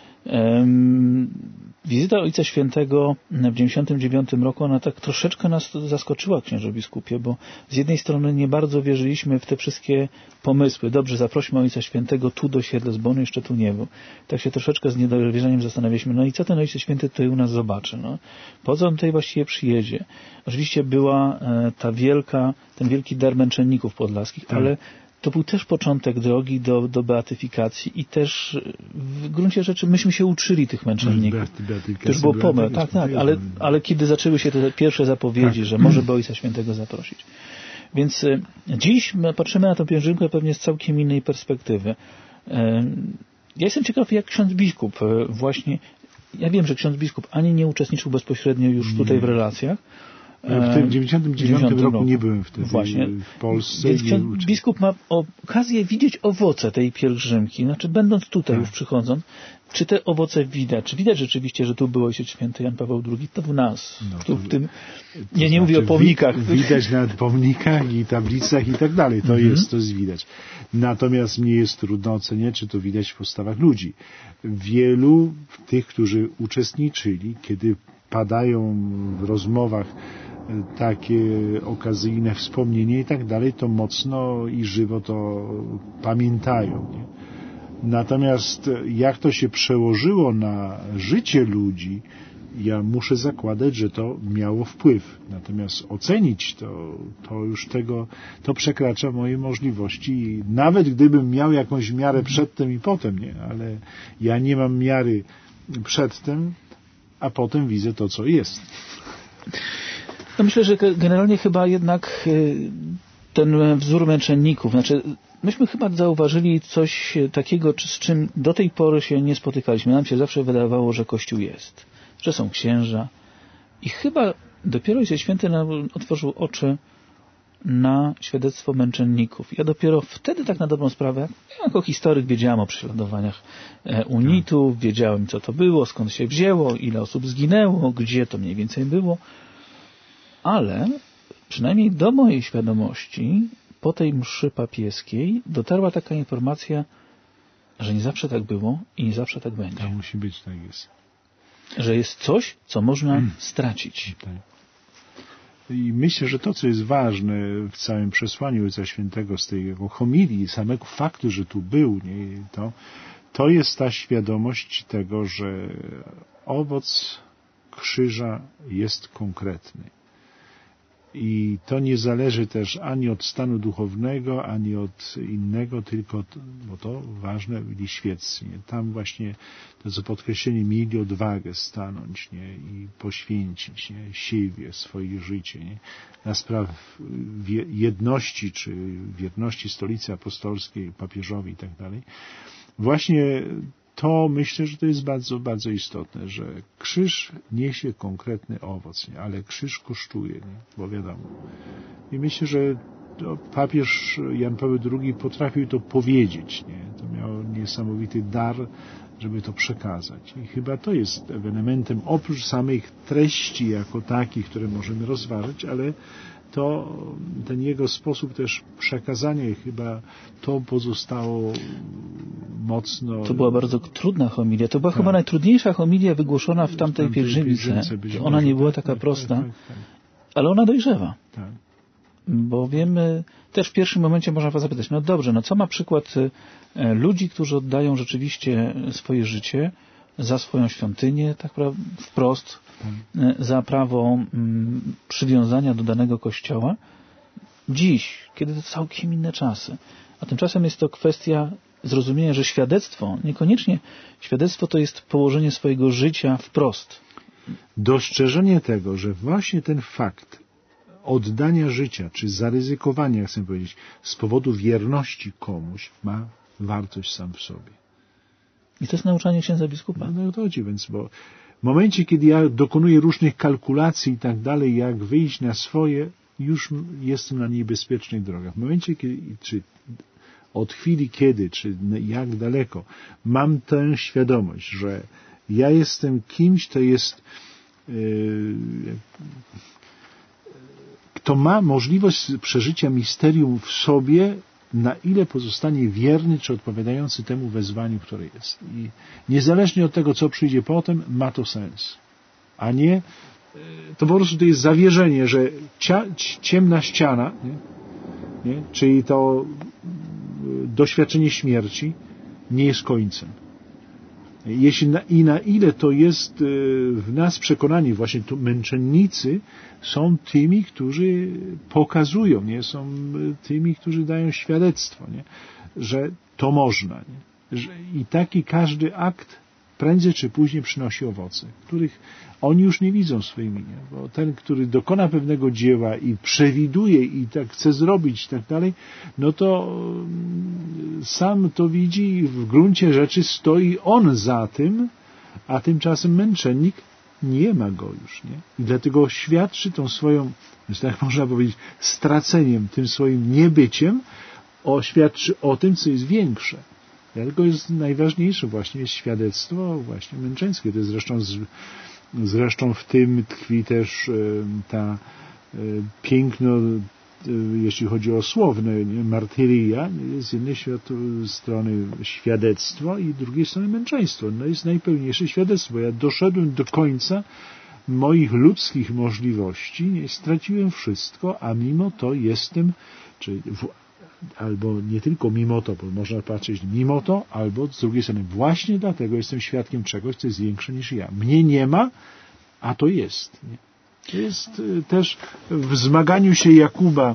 Um, wizyta Ojca Świętego w dziewięćdziesiątym dziewiątym roku, ona tak troszeczkę nas zaskoczyła, księże biskupie, bo z jednej strony nie bardzo wierzyliśmy w te wszystkie pomysły. Dobrze, zaprośmy Ojca Świętego tu do Siedlec, bo on jeszcze tu nie był. Tak się troszeczkę z niedowierzaniem zastanawialiśmy, no i co ten Ojciec Święty tutaj u nas zobaczy? No? Po co on tutaj właściwie przyjedzie? Oczywiście była e, ta wielka, ten wielki dar męczenników podlaskich, tak. Ale to był też początek drogi do, do beatyfikacji i też w gruncie rzeczy myśmy się uczyli tych męczenników. To już było pomysł, tak, tak, ale, ale kiedy zaczęły się te pierwsze zapowiedzi, tak. Że może by Ojca Świętego zaprosić. Więc y, dziś my patrzymy na tę pielgrzymkę pewnie z całkiem innej perspektywy. Y, ja jestem ciekaw, jak ksiądz biskup y, właśnie, ja wiem, że ksiądz biskup ani nie uczestniczył bezpośrednio już tutaj nie. w relacjach.
W tym dziewięćdziesiątym dziewiątym roku nie byłem wtedy
Właśnie.
w Polsce.
Więc ksiądz biskup ma okazję widzieć owoce tej pielgrzymki. Znaczy, będąc tutaj, tak. już przychodząc, czy te owoce widać? Czy widać rzeczywiście, że tu był Ojciec Święty Jan Paweł drugi? To w nas.
No,
tu,
to,
w tym,
to
nie,
znaczy,
nie mówię o pomnikach.
Wi- widać na pomnikach i tablicach i tak dalej. To mhm. jest, to jest widać. Natomiast mnie jest trudno oceniać, czy to widać w postawach ludzi. Wielu tych, którzy uczestniczyli, kiedy padają w rozmowach takie okazyjne wspomnienie i tak dalej, to mocno i żywo to pamiętają. Nie? Natomiast jak to się przełożyło na życie ludzi, ja muszę zakładać, że to miało wpływ. Natomiast ocenić to, to już tego, to przekracza moje możliwości. Nawet gdybym miał jakąś miarę przedtem i potem, nie, ale ja nie mam miary przedtem, a potem widzę to, co jest.
No myślę, że generalnie chyba jednak ten wzór męczenników, znaczy myśmy chyba zauważyli coś takiego, z czym do tej pory się nie spotykaliśmy. Nam się zawsze wydawało, że Kościół jest, że są księża i chyba dopiero Ojciec Święty nam otworzył oczy na świadectwo męczenników. Ja dopiero wtedy tak na dobrą sprawę, ja jako historyk wiedziałem o prześladowaniach unitów, wiedziałem co to było, skąd się wzięło, ile osób zginęło, gdzie to mniej więcej było, ale przynajmniej do mojej świadomości po tej mszy papieskiej dotarła taka informacja, że nie zawsze tak było i nie zawsze tak będzie.
To musi być, tak jest.
Że jest coś, co można hmm. stracić.
Tak. I myślę, że to, co jest ważne w całym przesłaniu Ojca Świętego z tej jego homilii, samego faktu, że tu był, nie, to, to jest ta świadomość tego, że owoc krzyża jest konkretny. I to nie zależy też ani od stanu duchownego, ani od innego, tylko, bo to ważne byli świeccy. Nie? Tam właśnie to, co podkreślenie, mieli odwagę stanąć, nie? I poświęcić, nie? Siebie, swoje życie, nie? Na spraw jedności, czy wierności Stolicy Apostolskiej, papieżowi i tak dalej. Właśnie to myślę, że to jest bardzo, bardzo istotne, że krzyż niesie konkretny owoc, nie? Ale krzyż kosztuje, nie? Bo wiadomo. I myślę, że to papież Jan Paweł drugi potrafił to powiedzieć, nie? To miał niesamowity dar, żeby to przekazać. I chyba to jest elementem, oprócz samych treści jako takich, które możemy rozważyć, ale to ten jego sposób też przekazania i chyba to pozostało mocno...
To była bardzo trudna homilia. To była tak. chyba najtrudniejsza homilia wygłoszona w tamtej, w tamtej pielgrzymce. Ona może, nie była taka tak, prosta, tak, tak, tak. ale ona dojrzewa. Tak. Bo wiemy, też w pierwszym momencie można was zapytać, no dobrze, no co ma przykład ludzi, którzy oddają rzeczywiście swoje życie za swoją świątynię, tak wprost, hmm. za prawo m, przywiązania do danego kościoła. Dziś, kiedy to całkiem inne czasy. A tymczasem jest to kwestia zrozumienia, że świadectwo, niekoniecznie świadectwo to jest położenie swojego życia wprost.
Dostrzeżenie tego, że właśnie ten fakt oddania życia, czy zaryzykowania, chcę powiedzieć, z powodu wierności komuś ma wartość sam w sobie.
I to jest nauczanie księdza biskupa.
No, no to chodzi, więc bo w momencie, kiedy ja dokonuję różnych kalkulacji i tak dalej, jak wyjść na swoje, już jestem na niebezpiecznej drogach. W momencie, kiedy, czy od chwili kiedy, czy jak daleko, mam tę świadomość, że ja jestem kimś, kto jest, yy, kto ma możliwość przeżycia misterium w sobie, na ile pozostanie wierny, czy odpowiadający temu wezwaniu, które jest. I niezależnie od tego, co przyjdzie potem, ma to sens. A nie, to po prostu to jest zawierzenie, że cia, ciemna ściana, nie? Nie? Czyli to doświadczenie śmierci nie jest końcem. Jeśli na, i na ile to jest w nas przekonani, właśnie to męczennicy są tymi, którzy pokazują, nie? Są tymi, którzy dają świadectwo, nie? Że to można. Nie? Że i taki każdy akt prędzej czy później przynosi owoce, których oni już nie widzą swoimi. Nie? Bo ten, który dokona pewnego dzieła i przewiduje i tak chce zrobić i tak dalej, no to sam to widzi i w gruncie rzeczy stoi on za tym, a tymczasem męczennik nie ma go już. Nie? I dlatego świadczy tą swoją, tak można powiedzieć, straceniem, tym swoim niebyciem, o, świadczy o tym, co jest większe. Dlatego jest najważniejsze właśnie jest świadectwo właśnie męczeńskie. To jest zresztą, z, zresztą w tym tkwi też ta piękno, jeśli chodzi o słowne, nie? Martyria, z jednej strony świadectwo i z drugiej strony męczeństwo. No jest najpełniejsze świadectwo. Ja doszedłem do końca moich ludzkich możliwości, nie? Straciłem wszystko, a mimo to jestem, czy w, albo nie tylko mimo to, bo można patrzeć mimo to, albo z drugiej strony właśnie dlatego jestem świadkiem czegoś, co jest większe niż ja. Mnie nie ma, a to jest. Nie? To jest też w zmaganiu się Jakuba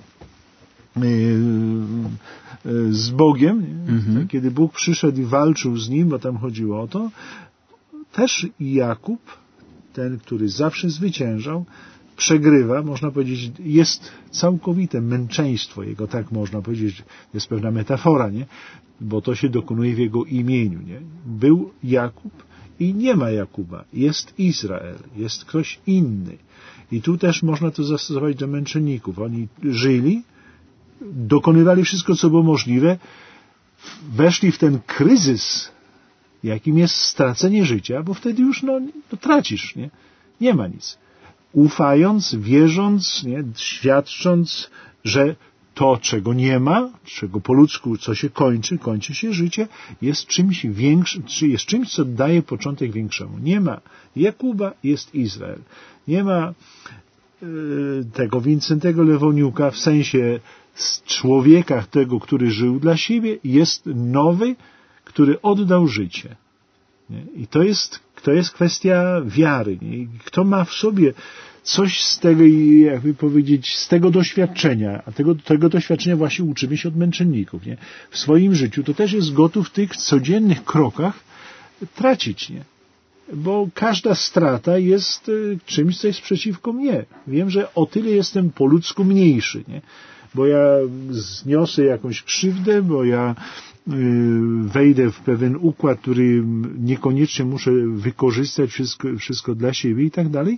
z Bogiem, mhm. kiedy Bóg przyszedł i walczył z nim, bo tam chodziło o to, też Jakub ten, który zawsze zwyciężał, przegrywa, można powiedzieć, jest całkowite męczeństwo jego, tak można powiedzieć, jest pewna metafora, nie? Bo to się dokonuje w jego imieniu, nie? Był Jakub i nie ma Jakuba, jest Izrael, jest ktoś inny. I tu też można to zastosować do męczenników. Oni żyli, dokonywali wszystko, co było możliwe, weszli w ten kryzys, jakim jest stracenie życia, bo wtedy już no, no tracisz, nie? Nie ma nic. Ufając, wierząc, nie? Świadcząc, że to, czego nie ma, czego po ludzku, co się kończy, kończy się życie, jest czymś większym, jest czymś, co daje początek większemu. Nie ma Jakuba, jest Izrael. Nie ma y, tego Wincentego Lewoniuka w sensie człowieka tego, który żył dla siebie, jest nowy, który oddał życie. Nie? I to jest, to jest kwestia wiary. Nie? Kto ma w sobie coś z tego, jakby powiedzieć, z tego doświadczenia, a tego, tego doświadczenia właśnie uczymy się od męczenników. Nie? W swoim życiu to też jest gotów w tych codziennych krokach tracić. Nie? Bo każda strata jest czymś, co jest przeciwko mnie. Wiem, że o tyle jestem po ludzku mniejszy. Nie? Bo ja zniosę jakąś krzywdę, bo ja wejdę w pewien układ, który niekoniecznie muszę wykorzystać wszystko, wszystko dla siebie i tak dalej,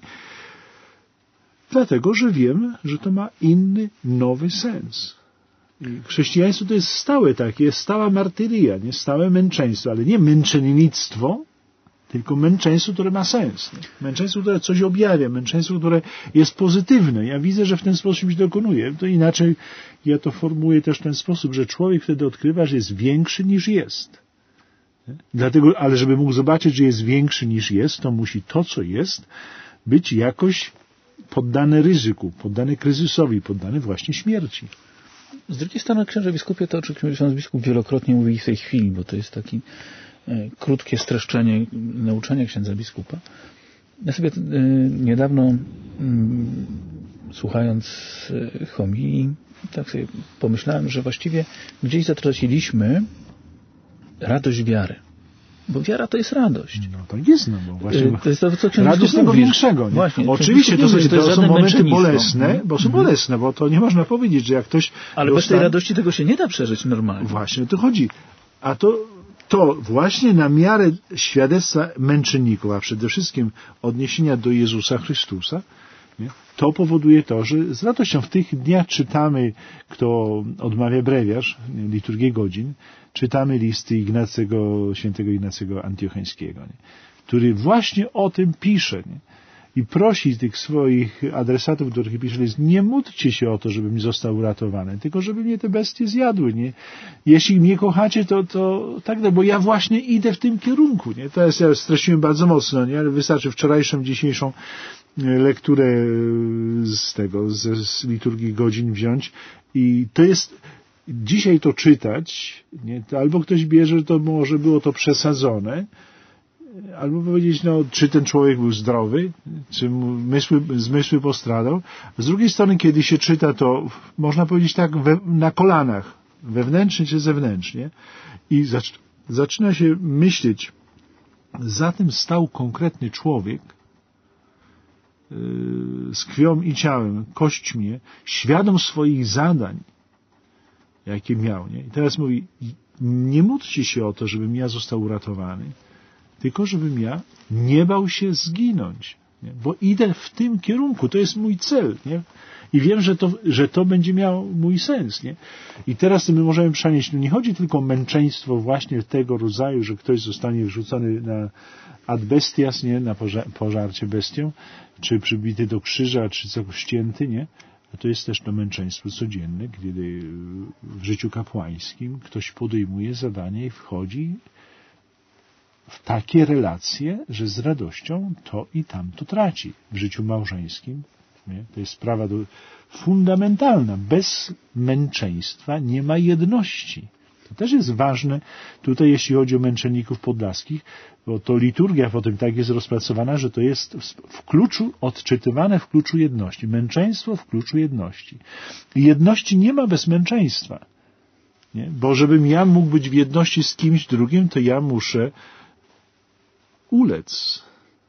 dlatego, że wiem, że to ma inny, nowy sens. I chrześcijaństwo to jest stałe takie, jest stała martyria, nie stałe męczeństwo, ale nie męczennictwo, tylko męczeństwo, które ma sens. Nie? Męczeństwo, które coś objawia, męczeństwo, które jest pozytywne. Ja widzę, że w ten sposób się dokonuje. To inaczej ja to formułuję też w ten sposób, że człowiek wtedy odkrywa, że jest większy niż jest. Nie? Dlatego, ale żeby mógł zobaczyć, że jest większy niż jest, to musi to, co jest, być jakoś poddane ryzyku, poddane kryzysowi, poddane właśnie śmierci.
Z drugiej strony, księże biskupie, to o czym ksiądz biskup wielokrotnie mówi w tej chwili, bo to jest taki e, krótkie streszczenie nauczania księdza biskupa. Ja sobie e, niedawno m, słuchając e, homilii, tak sobie pomyślałem, że właściwie gdzieś zatraciliśmy radość wiary. Bo wiara to jest radość.
No to jest, no bo właśnie
to jest to, co ksiądz
radość tego
mówi.
większego. Nie?
Właśnie,
oczywiście to,
mówi,
to, to są momenty bolesne,
mm.
bo są mm. bolesne, bo to nie można powiedzieć, że jak ktoś...
Ale dostan... bez tej radości tego się nie da przeżyć normalnie.
Właśnie o to chodzi. A to, to właśnie na miarę świadectwa męczenników, a przede wszystkim odniesienia do Jezusa Chrystusa, nie? To powoduje to, że z radością w tych dniach czytamy, kto odmawia brewiarz, liturgię godzin, czytamy listy Ignacego, świętego Ignacego Antiocheńskiego, nie? Który właśnie o tym pisze, nie? I prosi tych swoich adresatów, do których pisze list, nie módlcie się o to, żebym został uratowany, tylko żeby mnie te bestie zjadły, nie? Jeśli mnie kochacie, to, to tak, no, bo ja właśnie idę w tym kierunku, nie? Teraz ja streściłem bardzo mocno, nie? Ale wystarczy wczorajszą, dzisiejszą lekturę z tego, z, z liturgii godzin wziąć i to jest, dzisiaj to czytać, nie? To albo ktoś bierze, to może było to przesadzone, albo powiedzieć, no, czy ten człowiek był zdrowy, czy zmysły, zmysły postradał. Z drugiej strony, kiedy się czyta, to można powiedzieć tak we, na kolanach, wewnętrznie czy zewnętrznie, i zac, zaczyna się myśleć, za tym stał konkretny człowiek, z krwią i ciałem, kośćmi, świadom swoich zadań, jakie miał. Nie? I teraz mówi, nie módlcie się o to, żebym ja został uratowany, tylko żebym ja nie bał się zginąć, nie? Bo idę w tym kierunku, to jest mój cel, nie? I wiem, że to, że to będzie miało mój sens, nie? I teraz my możemy przenieść, no nie chodzi tylko o męczeństwo właśnie tego rodzaju, że ktoś zostanie wrzucony na ad bestias, nie? Na pożar, pożarcie bestią, czy przybity do krzyża, czy co ścięty, nie? A to jest też to męczeństwo codzienne, kiedy w życiu kapłańskim ktoś podejmuje zadanie i wchodzi w takie relacje, że z radością to i tamto traci. W życiu małżeńskim, nie? To jest sprawa do, fundamentalna. Bez męczeństwa nie ma jedności. To też jest ważne tutaj, jeśli chodzi o męczenników podlaskich, bo to liturgia potem tak jest rozpracowana, że to jest w kluczu, odczytywane w kluczu jedności. Męczeństwo w kluczu jedności. I jedności nie ma bez męczeństwa. Nie? Bo żebym ja mógł być w jedności z kimś drugim, to ja muszę ulec.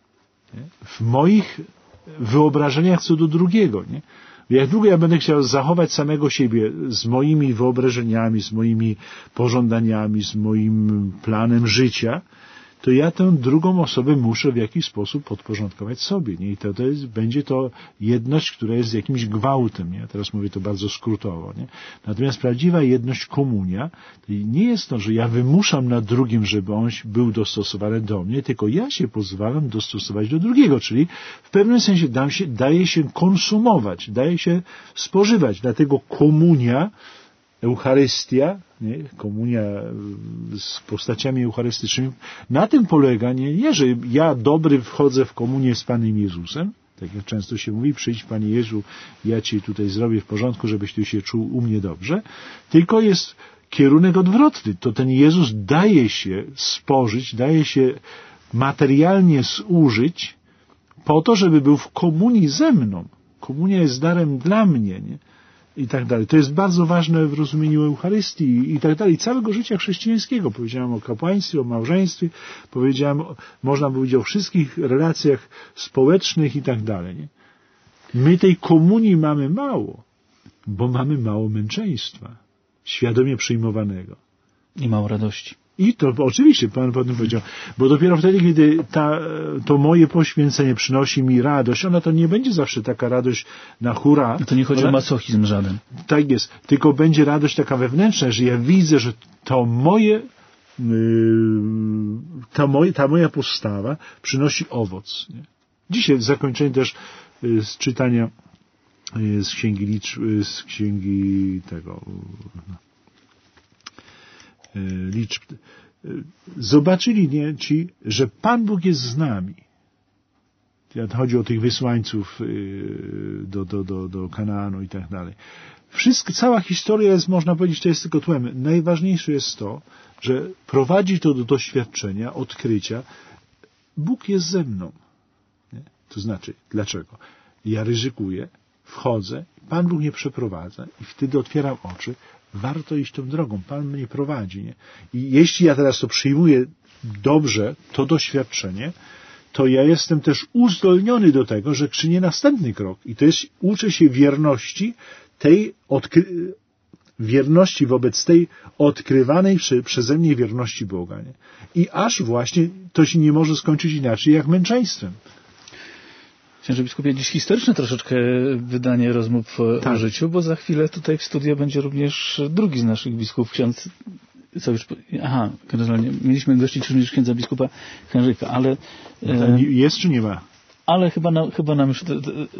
nie? W moich wyobrażeniach co do drugiego. Nie? Jak długo ja będę chciał zachować samego siebie z moimi wyobrażeniami, z moimi pożądaniami, z moim planem życia, to ja tę drugą osobę muszę w jakiś sposób podporządkować sobie. Nie? I to, to jest, będzie to jedność, która jest jakimś gwałtem. Nie? Teraz mówię to bardzo skrótowo. Nie? Natomiast prawdziwa jedność, komunia, to nie jest to, że ja wymuszam na drugim, żeby on był dostosowany do mnie, tylko ja się pozwalam dostosować do drugiego, czyli w pewnym sensie dam się, daje się konsumować, daje się spożywać. Dlatego komunia, Eucharystia, nie? Komunia z postaciami eucharystycznymi, na tym polega, nie, nie, że ja dobry wchodzę w komunię z Panem Jezusem, tak jak często się mówi, przyjdź Panie Jezu, ja Ci tutaj zrobię w porządku, żebyś Ty się czuł u mnie dobrze, tylko jest kierunek odwrotny. To ten Jezus daje się spożyć, daje się materialnie zużyć po to, żeby był w komunii ze mną. Komunia jest darem dla mnie, nie? I tak dalej. To jest bardzo ważne w rozumieniu Eucharystii i tak dalej. Całego życia chrześcijańskiego. Powiedziałem o kapłaństwie, o małżeństwie, powiedziałem, można powiedzieć o wszystkich relacjach społecznych i tak dalej. Nie? My tej komunii mamy mało, bo mamy mało męczeństwa, świadomie przyjmowanego.
I mało radości.
I to oczywiście, Pan potem powiedział, bo dopiero wtedy, kiedy ta, to moje poświęcenie przynosi mi radość, ona to nie będzie zawsze taka radość na hura.
To nie chodzi
ona,
o masochizm żaden.
Tak jest, tylko będzie radość taka wewnętrzna, że ja widzę, że to moje, yy, ta, moje ta moja postawa przynosi owoc. Nie? Dzisiaj zakończenie też yy, z czytania yy, z księgi licz, yy, z księgi tego... Yy, liczb. Zobaczyli nie, ci, że Pan Bóg jest z nami. Chodzi o tych wysłańców do, do, do, do Kanaanu i tak dalej. Wszystko, cała historia jest, można powiedzieć, to jest tylko tłem. Najważniejsze jest to, że prowadzi to do doświadczenia, odkrycia. Bóg jest ze mną. Nie? To znaczy, dlaczego? Ja ryzykuję, wchodzę, Pan Bóg mnie przeprowadza i wtedy otwieram oczy. Warto iść tą drogą. Pan mnie prowadzi. Nie? I jeśli ja teraz to przyjmuję dobrze, to doświadczenie, to ja jestem też uzdolniony do tego, że czynię następny krok. I to jest, uczę się wierności, tej odkry... wierności wobec tej odkrywanej przy, przeze mnie wierności Boga. Nie? I aż właśnie to się nie może skończyć inaczej jak męczeństwem.
Księże biskupie, dziś historyczne troszeczkę wydanie rozmów tak. o życiu, bo za chwilę tutaj w studio będzie również drugi z naszych biskupów, ksiądz, co już, aha, generalnie mieliśmy gościć również księdza biskupa Henryka, ale...
E, jest czy nie ma?
Ale chyba, na, chyba nam już...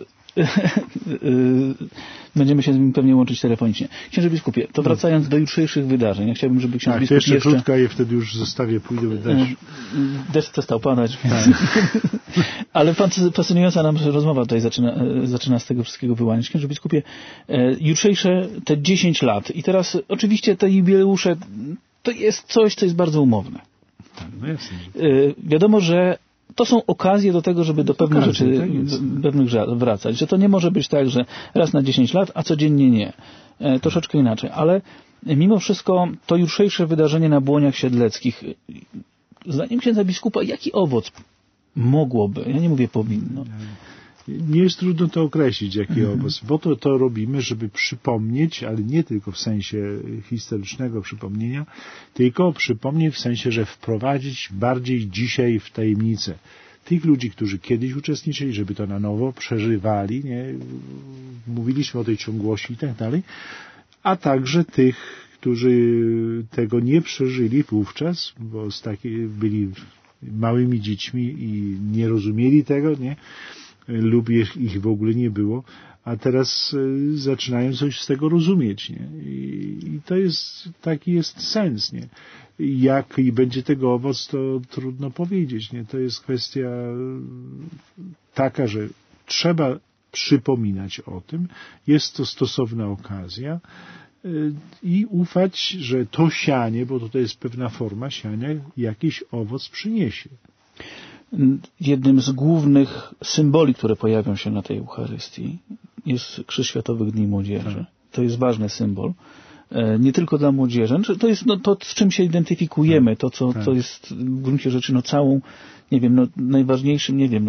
Będziemy się z nim pewnie łączyć telefonicznie. Księże biskupie, to wracając do jutrzejszych wydarzeń, ja chciałbym, żeby ksiądz
tak,
biskup
jeszcze...
jeszcze...
krótka i wtedy już zostawię, pójdę w deszcz.
Deszcz przestał padać. Więc... Tak. Ale fascynująca nam rozmowa tutaj zaczyna, zaczyna z tego wszystkiego wyłaniać. Księże biskupie, jutrzejsze te dziesięć lat i teraz oczywiście te jubileusze to jest coś, co jest bardzo umowne.
Tak, no jasne.
Wiadomo, że to są okazje do tego, żeby do pewnych okazje, rzeczy tak pewnych wracać. Że to nie może być tak, że raz na dziesięć lat, a codziennie nie. E, troszeczkę inaczej. Ale mimo wszystko to jutrzejsze wydarzenie na Błoniach Siedleckich, zdaniem księdza biskupa, jaki owoc mogłoby, ja nie mówię powinno.
Nie jest trudno to określić, jaki mhm. owoc, bo to, to robimy, żeby przypomnieć, ale nie tylko w sensie historycznego przypomnienia, tylko przypomnieć w sensie, że wprowadzić bardziej dzisiaj w tajemnicę tych ludzi, którzy kiedyś uczestniczyli, żeby to na nowo przeżywali, nie? Mówiliśmy o tej ciągłości i tak dalej, a także tych, którzy tego nie przeżyli wówczas, bo z takiej byli małymi dziećmi i nie rozumieli tego, nie? Lub ich w ogóle nie było, a teraz y, zaczynają coś z tego rozumieć, nie? I, i to jest, taki jest sens, nie? Jaki będzie tego owoc, to trudno powiedzieć, nie? To jest kwestia taka, że trzeba przypominać o tym, jest to stosowna okazja y, i ufać, że to sianie, bo to jest pewna forma siania, jakiś owoc przyniesie.
Jednym z głównych symboli, które pojawią się na tej Eucharystii, jest Krzyż Światowych Dni Młodzieży. Tak. To jest ważny symbol. Nie tylko dla młodzieży. To jest no, to, z czym się identyfikujemy. To, co, tak. co jest w gruncie rzeczy no, całą, nie wiem, no, najważniejszym, nie wiem, no,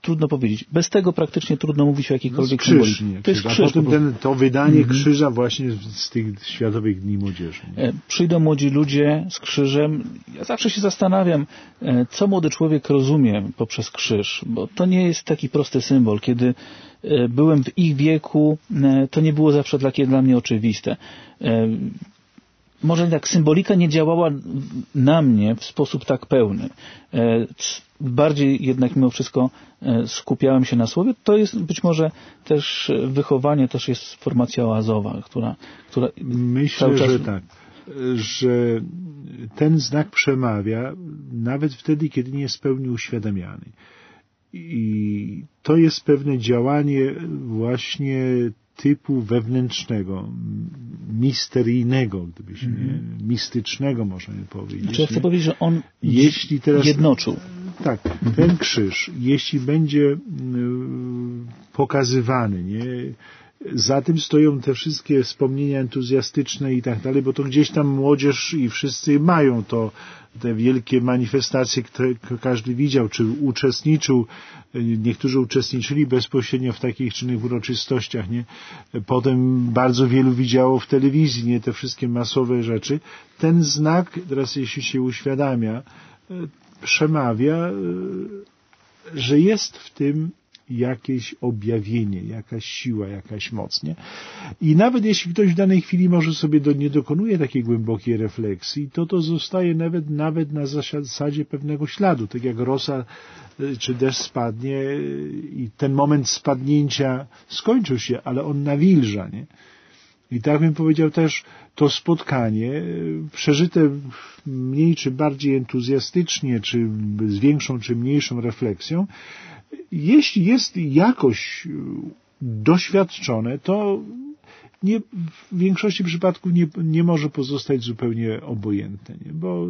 trudno powiedzieć. Bez tego praktycznie trudno mówić o jakiejkolwiek
no krzyż,
symbolii.
To jest krzyż. A potem ten, to wydanie mm-hmm. krzyża właśnie z tych Światowych Dni Młodzieży. Nie?
Przyjdą młodzi ludzie z krzyżem. Ja zawsze się zastanawiam, co młody człowiek rozumie poprzez krzyż, bo to nie jest taki prosty symbol. Kiedy byłem w ich wieku, to nie było zawsze takie dla mnie oczywiste. Może tak symbolika nie działała na mnie w sposób tak pełny. Bardziej jednak mimo wszystko skupiałem się na słowie. To jest być może też wychowanie, też jest formacja oazowa, która, która
Myślę,
cały czas...
że tak, że ten znak przemawia nawet wtedy, kiedy nie jest w pełni uświadamiany. I to jest pewne działanie właśnie typu wewnętrznego, misteryjnego, gdybyśmy, mm. mistycznego możemy powiedzieć.
Znaczy ja chcę powiedzieć, że on
jeśli teraz,
jednoczył.
Tak, mm-hmm. ten krzyż, jeśli będzie y, pokazywany, nie, za tym stoją te wszystkie wspomnienia entuzjastyczne i tak dalej, bo to gdzieś tam młodzież i wszyscy mają to, te wielkie manifestacje, które każdy widział, czy uczestniczył, niektórzy uczestniczyli bezpośrednio w takich czy innych uroczystościach, nie? Potem bardzo wielu widziało w telewizji, nie? Te wszystkie masowe rzeczy. Ten znak, teraz jeśli się uświadamia, przemawia, że jest w tym jakieś objawienie, jakaś siła, jakaś moc, nie? I nawet jeśli ktoś w danej chwili może sobie do, nie dokonuje takiej głębokiej refleksji, to to zostaje nawet, nawet na zasadzie pewnego śladu, tak jak rosa czy deszcz spadnie i ten moment spadnięcia skończył się, ale on nawilża, nie? I tak bym powiedział też, to spotkanie, przeżyte mniej czy bardziej entuzjastycznie, czy z większą czy mniejszą refleksją, jeśli jest jakoś doświadczone, to nie, w większości przypadków nie, nie może pozostać zupełnie obojętne, nie? Bo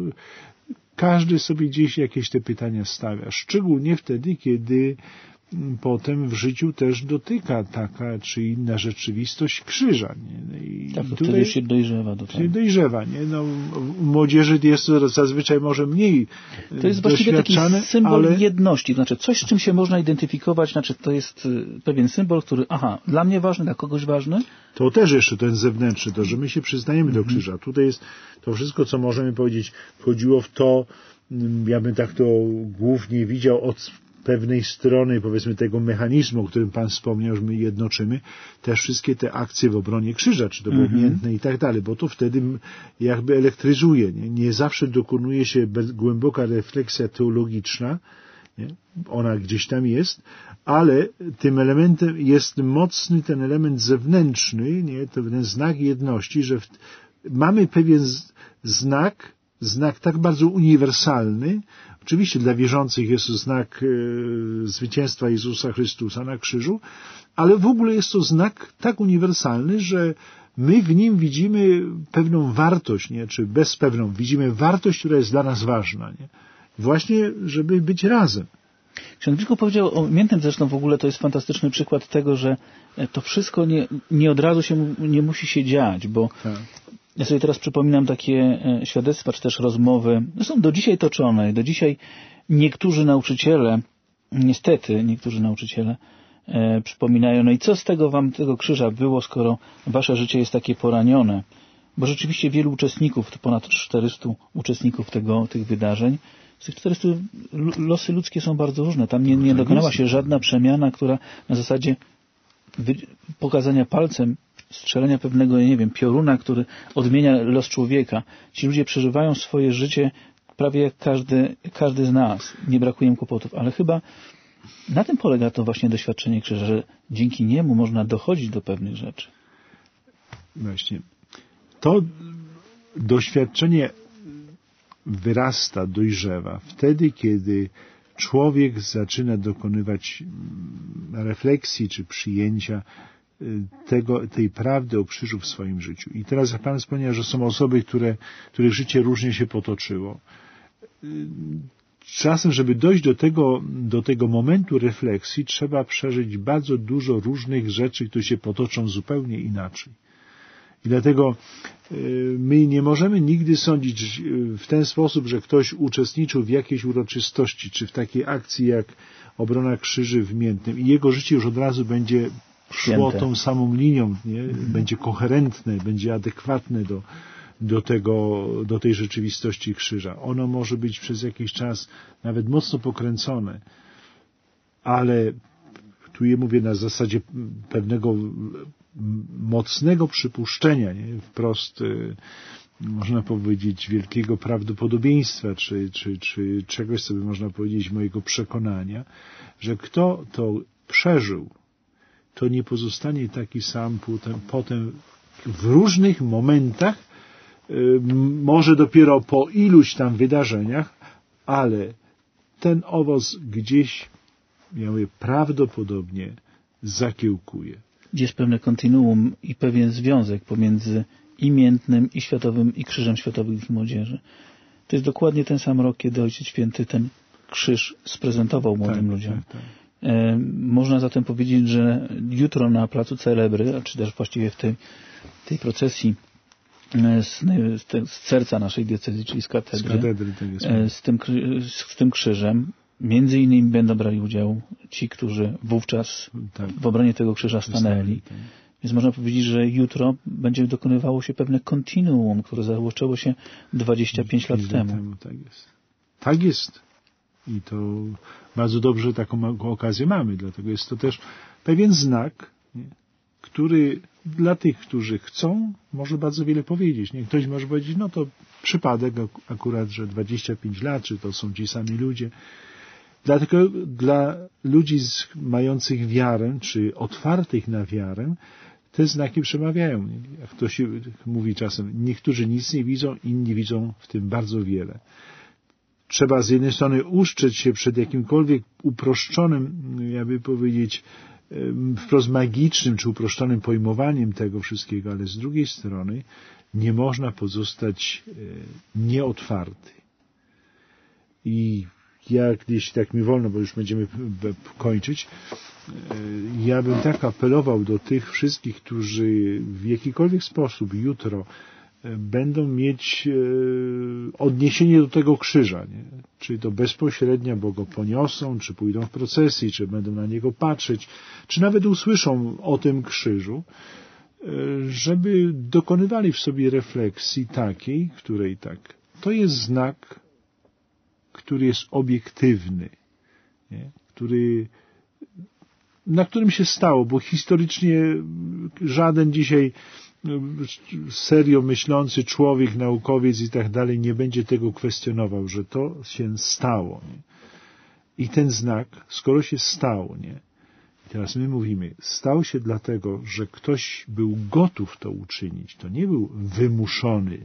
każdy sobie gdzieś jakieś te pytania stawia, szczególnie wtedy, kiedy potem w życiu też dotyka taka czy inna rzeczywistość krzyża. Nie? I
tak, to
tutaj
wtedy się dojrzewa do tego.
Się dojrzewa, nie? No, u młodzieży jest to zazwyczaj może mniej
to jest właściwie taki symbol
ale...
jedności, znaczy coś, z czym się można identyfikować, znaczy to jest pewien symbol, który, aha, dla mnie ważny, dla kogoś ważny.
To też jeszcze ten zewnętrzny, to, że my się przyznajemy mm-hmm. do krzyża. Tutaj jest to wszystko, co możemy powiedzieć, wchodziło w to, ja bym tak to głównie widział od pewnej strony, powiedzmy, tego mechanizmu, o którym Pan wspomniał, że my jednoczymy, też wszystkie te akcje w obronie krzyża, czy to było
mm-hmm.
miętne i tak dalej, bo to wtedy jakby elektryzuje. Nie, nie zawsze dokonuje się bez, głęboka refleksja teologiczna, nie? Ona gdzieś tam jest, ale tym elementem jest mocny ten element zewnętrzny, nie? To ten znak jedności, że w, mamy pewien z, znak, znak tak bardzo uniwersalny. Oczywiście dla wierzących jest to znak e, zwycięstwa Jezusa Chrystusa na krzyżu, ale w ogóle jest to znak tak uniwersalny, że my w nim widzimy pewną wartość, nie? Czy bez pewną, widzimy wartość, która jest dla nas ważna, nie? Właśnie, żeby być razem.
Ksiądz Brzydko powiedział o miętnym, zresztą w ogóle to jest fantastyczny przykład tego, że to wszystko nie, nie od razu się nie musi się dziać, bo tak. Ja sobie teraz przypominam takie świadectwa, czy też rozmowy, zresztą do dzisiaj toczone, do dzisiaj niektórzy nauczyciele, niestety niektórzy nauczyciele e, przypominają, no i co z tego wam tego krzyża było, skoro wasze życie jest takie poranione? Bo rzeczywiście wielu uczestników, to ponad czterystu uczestników tego, tych wydarzeń, z tych czterystu losy ludzkie są bardzo różne. Tam nie, nie dokonała się żadna przemiana, która na zasadzie pokazania palcem, strzelenia pewnego, nie wiem, pioruna, który odmienia los człowieka. Ci ludzie przeżywają swoje życie prawie jak każdy, każdy z nas. Nie brakuje im kłopotów, ale chyba na tym polega to właśnie doświadczenie krzyża, że dzięki niemu można dochodzić do pewnych rzeczy.
Właśnie. To doświadczenie wyrasta, dojrzewa wtedy, kiedy człowiek zaczyna dokonywać refleksji czy przyjęcia tego, tej prawdy o krzyżu w swoim życiu. I teraz Pan wspomniał, że są osoby, które, których życie różnie się potoczyło. Czasem, żeby dojść do tego, do tego momentu refleksji, trzeba przeżyć bardzo dużo różnych rzeczy, które się potoczą zupełnie inaczej. I dlatego my nie możemy nigdy sądzić w ten sposób, że ktoś uczestniczył w jakiejś uroczystości, czy w takiej akcji jak obrona krzyży w Miętnym i jego życie już od razu będzie szło tą samą linią, nie? Mhm. Będzie koherentne, będzie adekwatne do, do tego, do tej rzeczywistości krzyża. Ono może być przez jakiś czas nawet mocno pokręcone, ale tu je mówię na zasadzie pewnego mocnego przypuszczenia, nie? Wprost można powiedzieć wielkiego prawdopodobieństwa, czy, czy, czy czegoś sobie można powiedzieć mojego przekonania, że kto to przeżył, to nie pozostanie taki sam potem, potem w różnych momentach, może dopiero po iluś tam wydarzeniach, ale ten owoc gdzieś, ja mówię, prawdopodobnie zakiełkuje.
Jest pewne kontinuum i pewien związek pomiędzy i Miętnym, i Światowym, i Krzyżem Światowych Młodzieży. To jest dokładnie ten sam rok, kiedy Ojciec Święty ten krzyż sprezentował młodym tak, ludziom. Tak, tak. E, można zatem powiedzieć, że jutro na placu Celebry, czy też właściwie w tej, tej procesji z, z, te, z serca naszej diecezji, czyli z katedry, z, katedry, tak jest. E, z, tym, z, z tym krzyżem, między innymi będą brali udział ci, którzy wówczas tak. w obronie tego krzyża stanęli. Tak. Więc można powiedzieć, że jutro będzie dokonywało się pewne kontinuum, które zaczęło się dwadzieścia pięć lat temu. temu.
Tak jest. Tak jest. I to bardzo dobrze taką okazję mamy. Dlatego jest to też pewien znak, nie? Który dla tych, którzy chcą, może bardzo wiele powiedzieć. Nie? Ktoś może powiedzieć, no to przypadek akurat, że dwadzieścia pięć lat, czy to są ci sami ludzie. Dlatego dla ludzi z, mających wiarę, czy otwartych na wiarę, te znaki przemawiają. Jak to się mówi czasem, niektórzy nic nie widzą, inni widzą w tym bardzo wiele. Trzeba z jednej strony uszczeć się przed jakimkolwiek uproszczonym, jakby powiedzieć, wprost magicznym czy uproszczonym pojmowaniem tego wszystkiego, ale z drugiej strony nie można pozostać nieotwarty. I ja gdzieś tak mi wolno, bo już będziemy kończyć, ja bym tak apelował do tych wszystkich, którzy w jakikolwiek sposób jutro będą mieć odniesienie do tego krzyża, nie? Czy to bezpośrednio, bo go poniosą, czy pójdą w procesji, czy będą na niego patrzeć, czy nawet usłyszą o tym krzyżu, żeby dokonywali w sobie refleksji takiej, której tak, to jest znak, który jest obiektywny, nie? Który, na którym się stało, bo historycznie żaden dzisiaj serio myślący człowiek, naukowiec i tak dalej nie będzie tego kwestionował, że to się stało. Nie? I ten znak, skoro się stało, nie? I teraz my mówimy, stał się dlatego, że ktoś był gotów to uczynić. To nie był wymuszony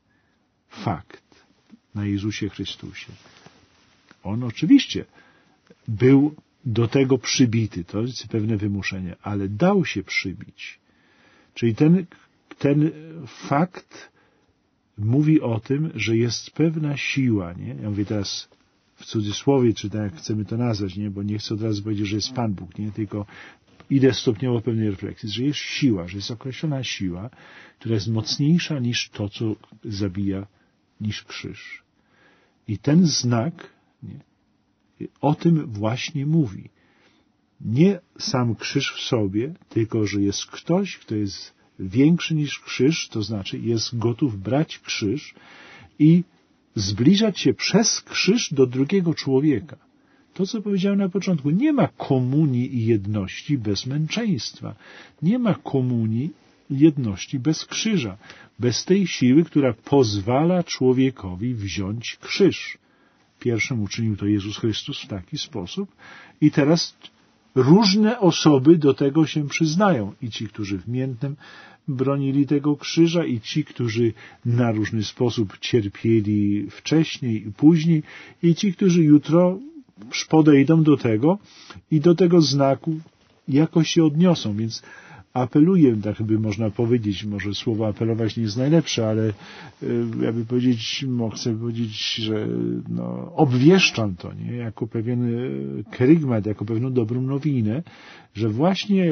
fakt na Jezusie Chrystusie. On oczywiście był do tego przybity, to jest pewne wymuszenie, ale dał się przybić. Czyli ten, ten fakt mówi o tym, że jest pewna siła, nie? Ja mówię teraz w cudzysłowie, czy tak jak chcemy to nazwać, nie? Bo nie chcę od razu powiedzieć, że jest Pan Bóg, nie? Tylko idę stopniowo w pewnej refleksji, że jest siła, że jest określona siła, która jest mocniejsza niż to, co zabija, niż krzyż. I ten znak, nie? O tym właśnie mówi. Nie sam krzyż w sobie, tylko że jest ktoś, kto jest większy niż krzyż, to znaczy jest gotów brać krzyż i zbliżać się przez krzyż do drugiego człowieka. To, co powiedziałem na początku, nie ma komunii i jedności bez męczeństwa. Nie ma komunii i jedności bez krzyża. Bez tej siły, która pozwala człowiekowi wziąć krzyż. Pierwszym uczynił to Jezus Chrystus w taki sposób i teraz różne osoby do tego się przyznają. I ci, którzy w Miętnym bronili tego krzyża, i ci, którzy na różny sposób cierpieli wcześniej i później, i ci, którzy jutro podejdą do tego i do tego znaku jakoś się odniosą. Więc apeluję, tak by można powiedzieć, może słowo apelować nie jest najlepsze, ale jakby powiedzieć, chcę powiedzieć, że no, obwieszczam to, nie? Jako pewien kerygmat, jako pewną dobrą nowinę, że właśnie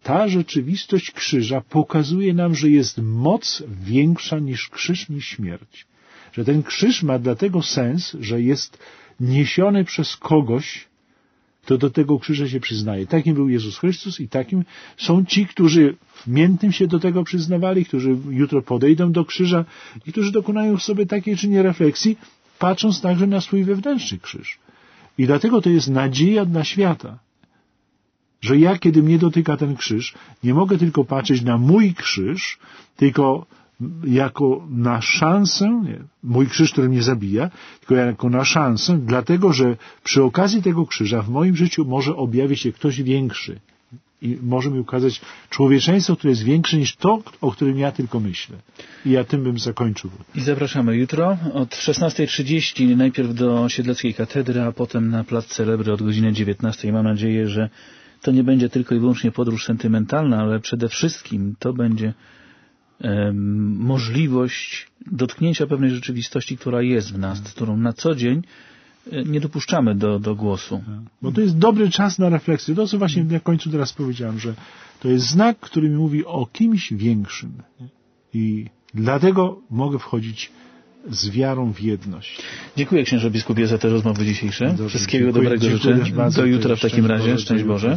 ta rzeczywistość krzyża pokazuje nam, że jest moc większa niż krzyż, niż śmierć. Że ten krzyż ma dlatego sens, że jest niesiony przez kogoś, kto do tego krzyża się przyznaje. Takim był Jezus Chrystus i takim są ci, którzy w miętnym się do tego przyznawali, którzy jutro podejdą do krzyża i którzy dokonają w sobie takiej czy nie refleksji, patrząc także na swój wewnętrzny krzyż. I dlatego to jest nadzieja dla świata. Że ja, kiedy mnie dotyka ten krzyż, nie mogę tylko patrzeć na mój krzyż, tylko jako na szansę, nie, mój krzyż, który mnie zabija, tylko jako na szansę, dlatego, że przy okazji tego krzyża w moim życiu może objawić się ktoś większy i może mi ukazać człowieczeństwo, które jest większe niż to, o którym ja tylko myślę. I ja tym bym zakończył.
I zapraszamy jutro od szesnasta trzydzieści najpierw do Siedleckiej Katedry, a potem na Plac Celebry od godziny dziewiętnastej. Mam nadzieję, że to nie będzie tylko i wyłącznie podróż sentymentalna, ale przede wszystkim to będzie um, możliwość dotknięcia pewnej rzeczywistości, która jest w nas, którą na co dzień nie dopuszczamy do, do głosu.
Bo to jest dobry czas na refleksję. To, co właśnie na końcu teraz powiedziałem, że to jest znak, który mi mówi o kimś większym. I dlatego mogę wchodzić z wiarą w jedność.
Dziękuję księże biskupie za te rozmowy dzisiejsze. Dobrze, Wszystkiego dziękuję, dobrego
dziękuję
życzę. Do jutra w takim razie. Szczęść Boże.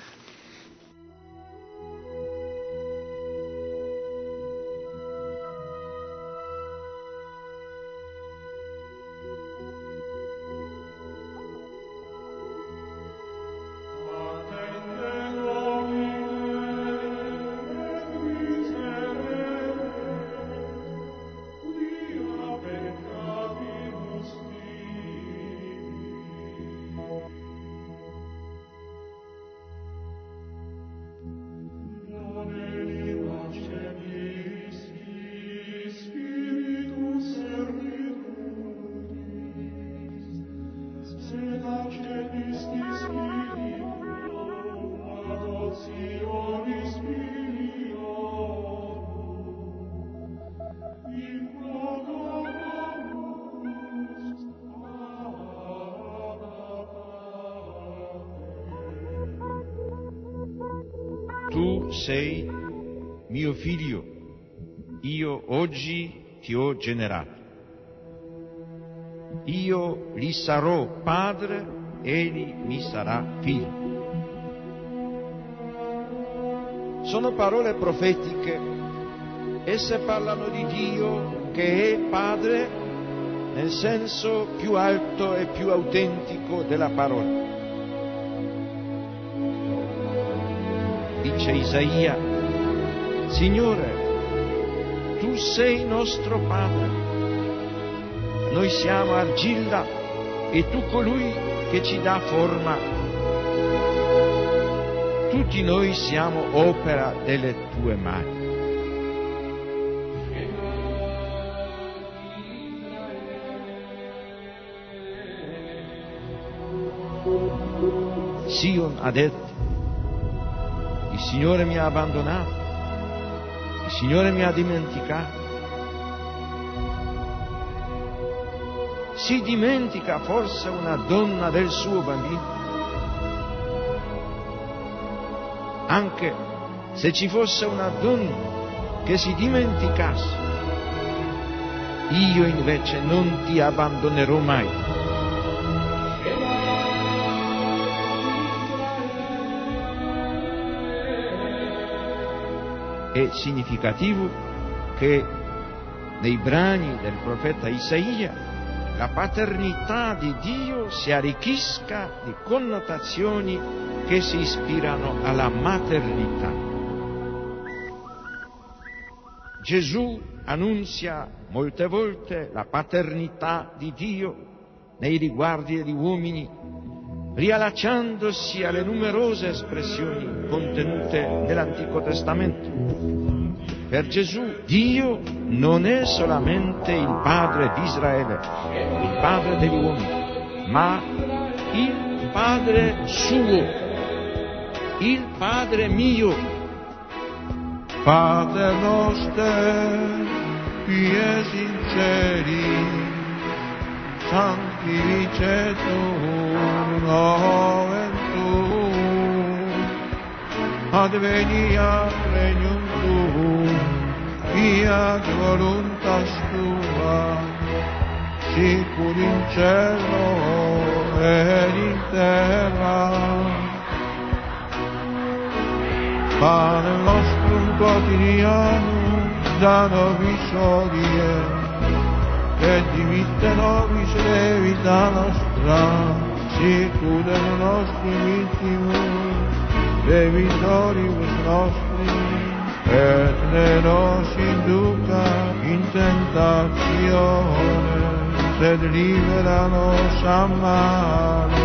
Tu sei mio figlio, io oggi ti ho generato. Io gli sarò padre, egli mi sarà figlio. Sono parole profetiche, esse parlano di Dio che è padre nel senso più alto e più autentico della parola. Dice Isaia, Signore, tu sei nostro Padre, noi siamo argilla e tu colui che ci dà forma. Tutti noi siamo opera delle tue mani. Sion ha detto, il Signore mi ha abbandonato, il Signore mi ha dimenticato. Si dimentica forse una donna del suo bambino? Anche se ci fosse una donna che si dimenticasse, io invece non ti abbandonerò mai. È significativo che nei brani del profeta Isaia la paternità di Dio si arricchisca di connotazioni che si ispirano alla maternità. Gesù annunzia molte volte la paternità di Dio nei riguardi degli uomini, riallacciandosi alle numerose espressioni contenute nell'Antico Testamento. Per Gesù Dio non è solamente il Padre di Israele, il Padre degli uomini, ma il Padre suo, il Padre mio.
Pater noster, qui es in celi, sanctificetur nomen tuum, adveniat regnum tuum, fiat voluntas tua, sicur in cielo et in terra. Panem nostrum quotidianum da nobis hodie, et dimitte nobis debita nostra, sicur et nos dimittimus debitoribus nostri, et ne nos induca in tentatione, sed libera nos a malo.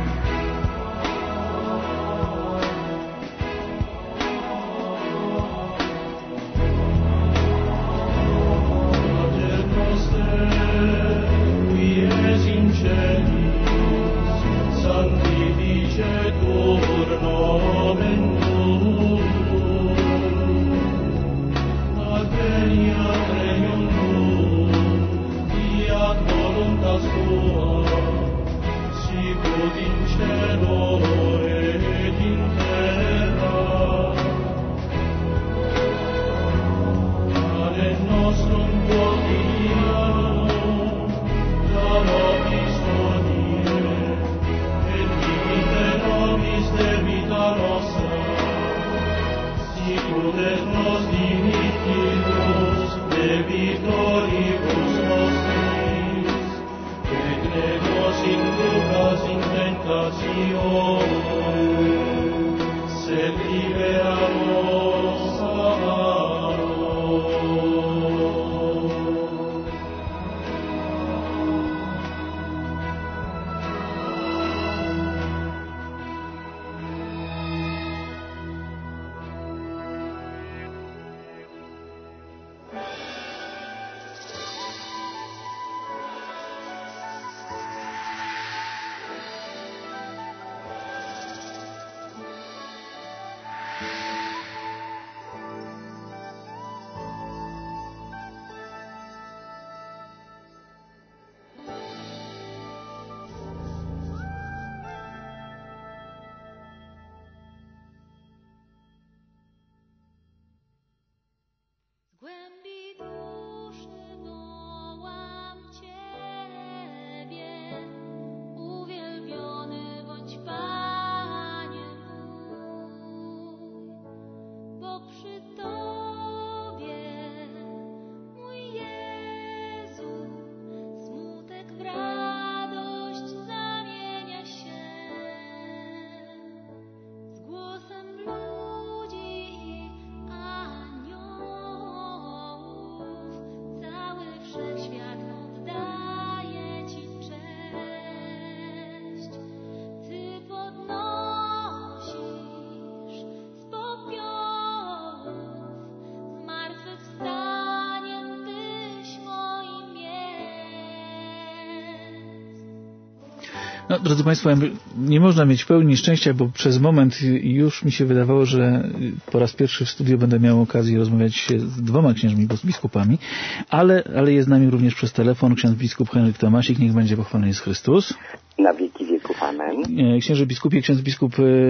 No, drodzy Państwo, nie można mieć pełni szczęścia, bo przez moment już mi się wydawało, że po raz pierwszy w studiu będę miał okazję rozmawiać z dwoma księżmi biskupami, ale, ale jest z nami również przez telefon ksiądz biskup Henryk Tomasik, niech będzie pochwalony jest Chrystus.
Na wieki wieków, amen.
Księże biskupie, ksiądz biskup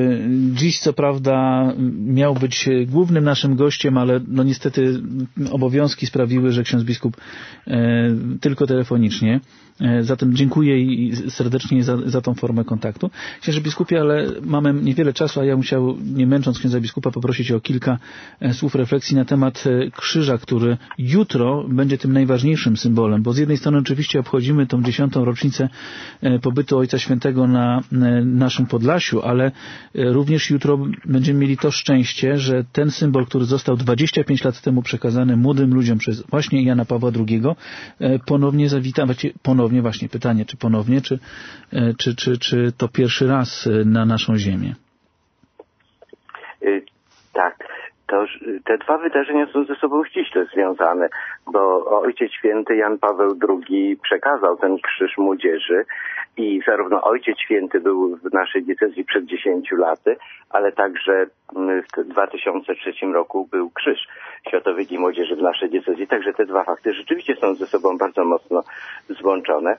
dziś co prawda miał być głównym naszym gościem, ale no niestety obowiązki sprawiły, że ksiądz biskup e, tylko telefonicznie. E, zatem dziękuję i serdecznie za, za tą formę kontaktu. Księże biskupie, ale mamy niewiele czasu, a ja musiał, nie męcząc księdza biskupa, poprosić o kilka e, słów refleksji na temat e, krzyża, który jutro będzie tym najważniejszym symbolem, bo z jednej strony oczywiście obchodzimy tą dziesiątą rocznicę e, pobytu Ojca Świętego na naszym Podlasiu, ale również jutro będziemy mieli to szczęście, że ten symbol, który został dwadzieścia pięć lat temu przekazany młodym ludziom przez właśnie Jana Pawła drugiego, ponownie zawita, ponownie właśnie pytanie, czy ponownie, czy, czy, czy, czy to pierwszy raz na naszą ziemię?
Tak. To, te dwa wydarzenia są ze sobą ściśle związane, bo Ojciec Święty Jan Paweł drugi przekazał ten krzyż młodzieży i zarówno Ojciec Święty był w naszej diecezji przed dziesięciu laty, ale także w dwa tysiące trzecim roku był krzyż Światowych Dni Młodzieży w naszej diecezji. Także te dwa fakty rzeczywiście są ze sobą bardzo mocno złączone.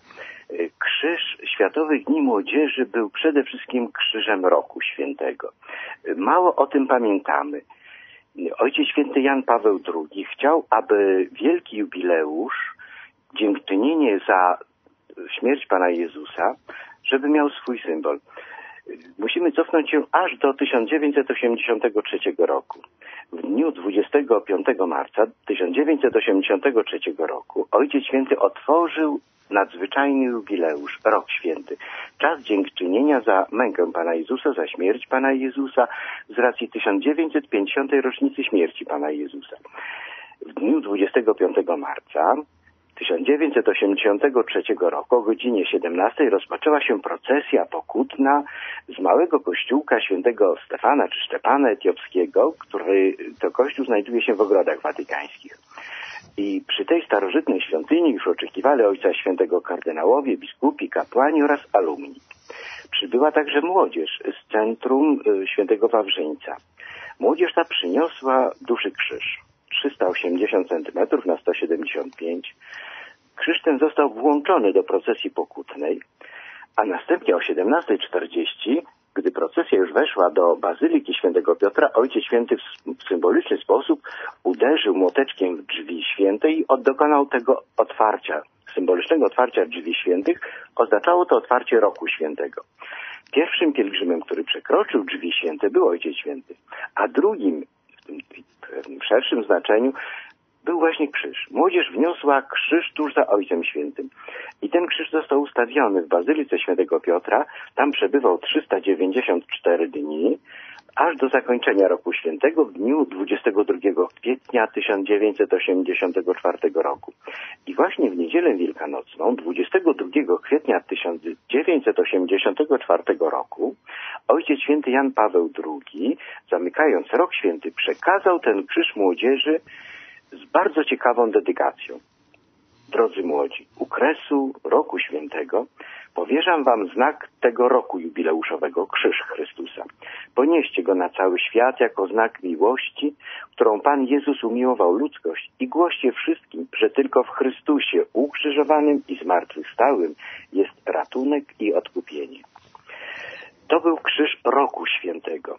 Krzyż Światowych Dni Młodzieży był przede wszystkim krzyżem Roku Świętego. Mało o tym pamiętamy. Ojciec Święty Jan Paweł drugi chciał, aby wielki jubileusz, dziękczynienie za śmierć Pana Jezusa, żeby miał swój symbol. Musimy cofnąć się aż do tysiąc dziewięćset osiemdziesiątego trzeciego roku. W dniu dwudziestego piątego marca tysiąc dziewięćset osiemdziesiątego trzeciego roku Ojciec Święty otworzył nadzwyczajny jubileusz, Rok Święty. Czas dziękczynienia za mękę Pana Jezusa, za śmierć Pana Jezusa z racji tysiąc dziewięćset pięćdziesiątej rocznicy śmierci Pana Jezusa. W dniu dwudziestego piątego marca tysiąc dziewięćset osiemdziesiątego trzeciego roku o godzinie siedemnastej rozpoczęła się procesja pokutna z małego kościółka świętego Stefana czy Szczepana Etiopskiego, który to kościół znajduje się w ogrodach watykańskich. I przy tej starożytnej świątyni już oczekiwali Ojca Świętego kardynałowie, biskupi, kapłani oraz alumni. Przybyła także młodzież z centrum Świętego Wawrzyńca. Młodzież ta przyniosła duży krzyż, trzysta osiemdziesiąt centymetrów na sto siedemdziesiąt pięć. Krzyż ten został włączony do procesji pokutnej, a następnie o siedemnastej czterdzieści, gdy procesja już weszła do Bazyliki Świętego Piotra, Ojciec Święty w symboliczny sposób uderzył młoteczkiem w drzwi święte i dokonał tego otwarcia, symbolicznego otwarcia drzwi świętych. Oznaczało to otwarcie Roku Świętego. Pierwszym pielgrzymem, który przekroczył drzwi święte, był Ojciec Święty, a drugim, w tym szerszym znaczeniu, był właśnie krzyż. Młodzież wniosła krzyż tuż za Ojcem Świętym. I ten krzyż został ustawiony w Bazylice Świętego Piotra. Tam przebywał trzysta dziewięćdziesiąt cztery dni, aż do zakończenia Roku Świętego w dniu dwudziestego drugiego kwietnia tysiąc dziewięćset osiemdziesiątego czwartego roku. I właśnie w niedzielę wielkanocną, dwudziestego drugiego kwietnia tysiąc dziewięćset osiemdziesiątego czwartego roku, Ojciec Święty Jan Paweł drugi, zamykając Rok Święty, przekazał ten krzyż młodzieży z bardzo ciekawą dedykacją. Drodzy młodzi, u kresu Roku Świętego powierzam wam znak tego roku jubileuszowego, krzyż Chrystusa. Ponieście go na cały świat jako znak miłości, którą Pan Jezus umiłował ludzkość, i głoście wszystkim, że tylko w Chrystusie ukrzyżowanym i zmartwychwstałym jest ratunek i odkupienie. To był krzyż Roku Świętego.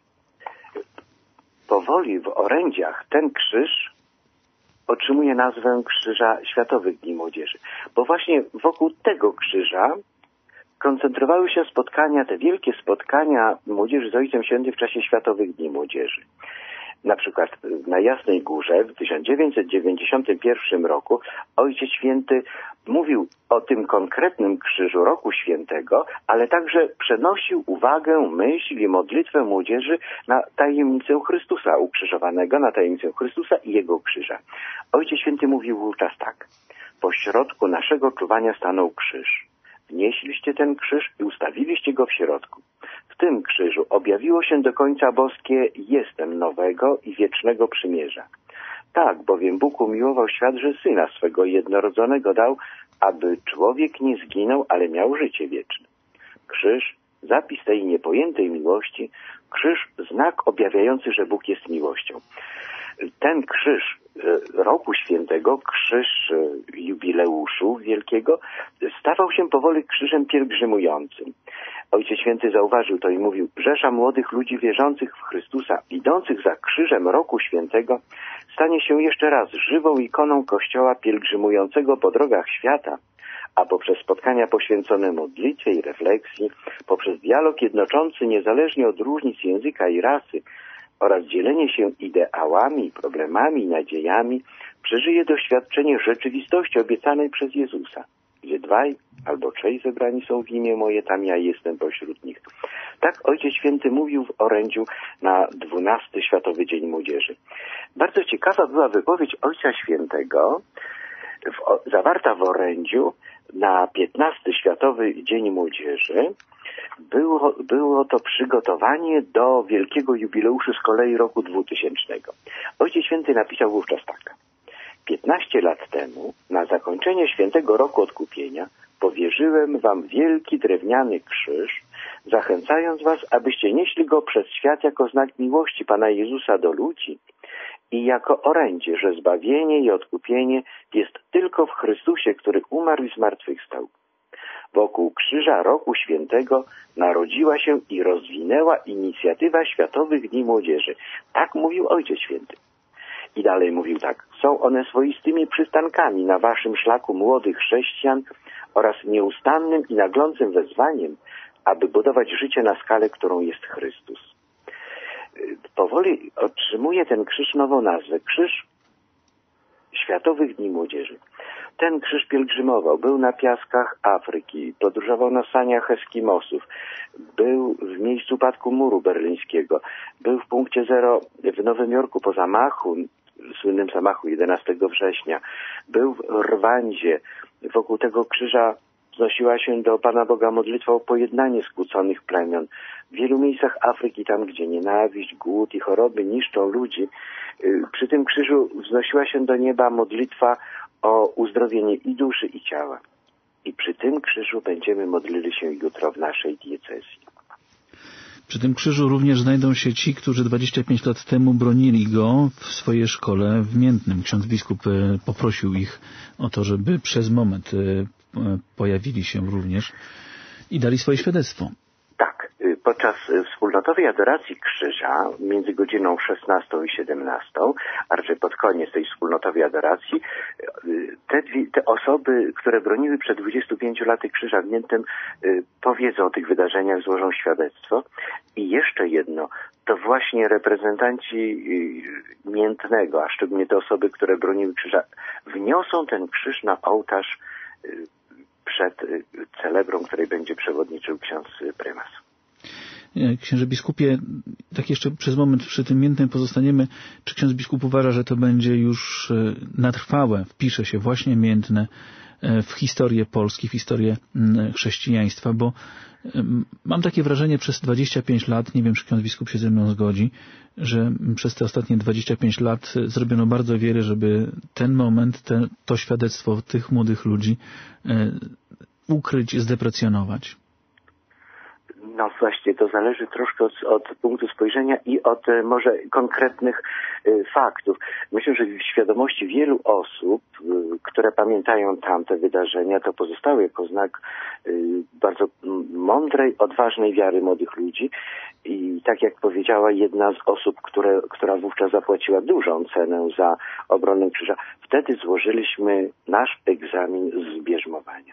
Powoli w orędziach ten krzyż otrzymuje nazwę Krzyża Światowych Dni Młodzieży. Bo właśnie wokół tego krzyża koncentrowały się spotkania, te wielkie spotkania młodzieży z Ojcem Świętym w czasie Światowych Dni Młodzieży. Na przykład na Jasnej Górze w tysiąc dziewięćset dziewięćdziesiątym pierwszym roku Ojciec Święty mówił o tym konkretnym krzyżu Roku Świętego, ale także przenosił uwagę, myśl i modlitwę młodzieży na tajemnicę Chrystusa ukrzyżowanego, na tajemnicę Chrystusa i Jego krzyża. Ojciec Święty mówił wówczas tak: po środku naszego czuwania stanął krzyż. Wnieśliście ten krzyż i ustawiliście go w środku. W tym krzyżu objawiło się do końca boskie jestem nowego i wiecznego przymierza. Tak, bowiem Bóg umiłował świat, że Syna swego jednorodzonego dał, aby człowiek nie zginął, ale miał życie wieczne. Krzyż, zapis tej niepojętej miłości, krzyż, znak objawiający, że Bóg jest miłością. Ten krzyż Roku Świętego, krzyż jubileuszu wielkiego, stawał się powoli krzyżem pielgrzymującym. Ojciec Święty zauważył to i mówił: rzesza młodych ludzi wierzących w Chrystusa, idących za krzyżem Roku Świętego, stanie się jeszcze raz żywą ikoną Kościoła pielgrzymującego po drogach świata, a poprzez spotkania poświęcone modlitwie i refleksji, poprzez dialog jednoczący niezależnie od różnic języka i rasy oraz dzielenie się ideałami, problemami i nadziejami, przeżyje doświadczenie rzeczywistości obiecanej przez Jezusa. Gdzie dwaj albo trzej zebrani są w imię moje, tam ja jestem pośród nich. Tak Ojciec Święty mówił w orędziu na dwunasty Światowy Dzień Młodzieży. Bardzo ciekawa była wypowiedź Ojca Świętego w, zawarta w orędziu na piętnasty Światowy Dzień Młodzieży. Było, było to przygotowanie do wielkiego jubileuszu z kolei roku dwutysięcznego. Ojciec Święty napisał wówczas tak. piętnaście lat temu, na zakończenie świętego roku odkupienia, powierzyłem wam wielki drewniany krzyż, zachęcając was, abyście nieśli go przez świat jako znak miłości Pana Jezusa do ludzi i jako orędzie, że zbawienie i odkupienie jest tylko w Chrystusie, który umarł i zmartwychwstał. Wokół krzyża roku świętego narodziła się i rozwinęła inicjatywa Światowych Dni Młodzieży. Tak mówił Ojciec Święty. I dalej mówił tak. Są one swoistymi przystankami na waszym szlaku młodych chrześcijan oraz nieustannym i naglącym wezwaniem, aby budować życie na skalę, którą jest Chrystus. Powoli otrzymuje ten krzyż nową nazwę. Krzyż Światowych Dni Młodzieży. Ten krzyż pielgrzymował, był na piaskach Afryki, podróżował na saniach Eskimosów, był w miejscu upadku muru berlińskiego, był w punkcie zero w Nowym Jorku po zamachu, słynnym zamachu jedenastego września, był w Rwandzie. Wokół tego krzyża wznosiła się do Pana Boga modlitwa o pojednanie skłóconych plemion. W wielu miejscach Afryki, tam gdzie nienawiść, głód i choroby niszczą ludzi, przy tym krzyżu wznosiła się do nieba modlitwa o uzdrowienie i duszy, i ciała. I przy tym krzyżu będziemy modlili się jutro w naszej diecezji.
Przy tym krzyżu również znajdą się ci, którzy dwadzieścia pięć lat temu bronili go w swojej szkole w Miętnym. Ksiądz biskup poprosił ich o to, żeby przez moment pojawili się również i dali swoje świadectwo.
Tak. Podczas wspólnotowej adoracji krzyża między godziną szesnastą i siedemnastą, a raczej pod koniec tej wspólnotowej adoracji, te, dwie, te osoby, które broniły przed dwudziestu pięciu laty krzyża w Miętnym, powiedzą o tych wydarzeniach, złożą świadectwo. I jeszcze jedno, to właśnie reprezentanci Miętnego, a szczególnie te osoby, które broniły krzyża, wniosą ten krzyż na ołtarz przed celebrą, której będzie przewodniczył ksiądz prymas.
Księże biskupie, tak jeszcze przez moment przy tym Miętnym pozostaniemy. Czy ksiądz biskup uważa, że to będzie już na trwałe, wpisze się właśnie Miętne w historię Polski, w historię chrześcijaństwa? Bo mam takie wrażenie przez dwadzieścia pięć lat, nie wiem, czy ksiądz biskup się ze mną zgodzi, że przez te ostatnie dwadzieścia pięć lat zrobiono bardzo wiele, żeby ten moment, ten, to świadectwo tych młodych ludzi ukryć, zdeprecjonować.
No właśnie, to zależy troszkę od, od punktu spojrzenia i od e, może konkretnych e, faktów. Myślę, że w świadomości wielu osób, e, które pamiętają tamte wydarzenia, to pozostały jako znak e, bardzo mądrej, odważnej wiary młodych ludzi. I tak jak powiedziała jedna z osób, które, która wówczas zapłaciła dużą cenę za obronę krzyża, wtedy złożyliśmy nasz egzamin z bierzmowania.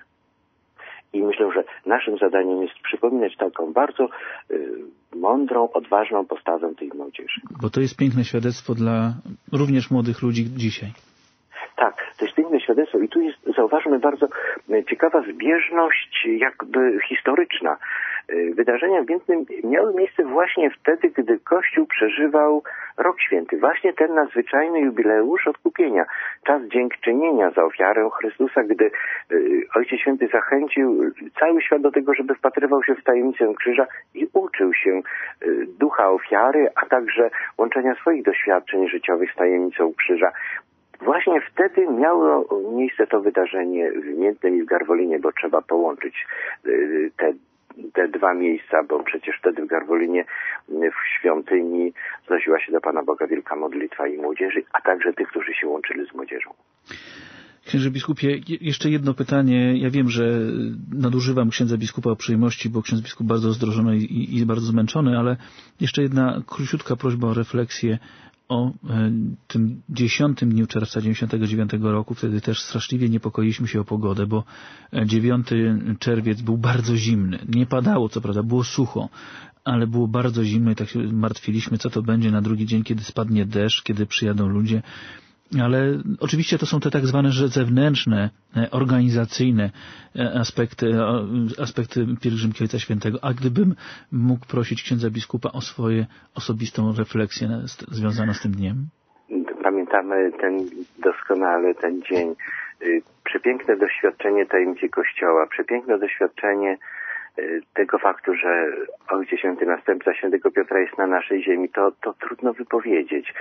I myślę, że naszym zadaniem jest przypominać taką bardzo y, mądrą, odważną postawę tej młodzieży.
Bo to jest piękne świadectwo dla również młodych ludzi dzisiaj.
Tak, to jest piękne świadectwo i tu jest, zauważmy, bardzo ciekawa zbieżność jakby historyczna. Wydarzenia w Miętnym miały miejsce właśnie wtedy, gdy Kościół przeżywał Rok Święty. Właśnie ten nadzwyczajny jubileusz odkupienia. Czas dziękczynienia za ofiarę Chrystusa, gdy Ojciec Święty zachęcił cały świat do tego, żeby wpatrywał się w tajemnicę krzyża i uczył się ducha ofiary, a także łączenia swoich doświadczeń życiowych z tajemnicą krzyża. Właśnie wtedy miało miejsce to wydarzenie w Miętnym i w Garwolinie, bo trzeba połączyć te, te dwa miejsca, bo przecież wtedy w Garwolinie w świątyni znosiła się do Pana Boga wielka modlitwa i młodzieży, a także tych, którzy się łączyli z młodzieżą.
Księże biskupie, jeszcze jedno pytanie. Ja wiem, że nadużywam księdza biskupa uprzejmości, bo ksiądz biskup bardzo zdrożony i, i bardzo zmęczony, ale jeszcze jedna króciutka prośba o refleksję o tym dziesiątym dniu czerwca dziewięćdziesiątego dziewiątego roku. Wtedy też straszliwie niepokoiliśmy się o pogodę, bo dziewiąty czerwiec był bardzo zimny. Nie padało, co prawda, było sucho, ale było bardzo zimno i tak się martwiliśmy, co to będzie na drugi dzień, kiedy spadnie deszcz, kiedy przyjadą ludzie. Ale oczywiście to są te tak zwane zewnętrzne, organizacyjne aspekty, aspekty pielgrzymki Ojca Świętego. A gdybym mógł prosić księdza biskupa o swoją osobistą refleksję związaną z tym dniem?
Pamiętamy ten doskonale ten dzień Przepiękne doświadczenie tajemnicy Kościoła, przepiękne doświadczenie tego faktu, że Ojciec Święty, następca Świętego Piotra jest na naszej ziemi, to, to trudno wypowiedzieć.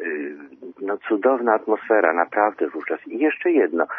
No cudowna atmosfera, naprawdę wówczas. I jeszcze jedno,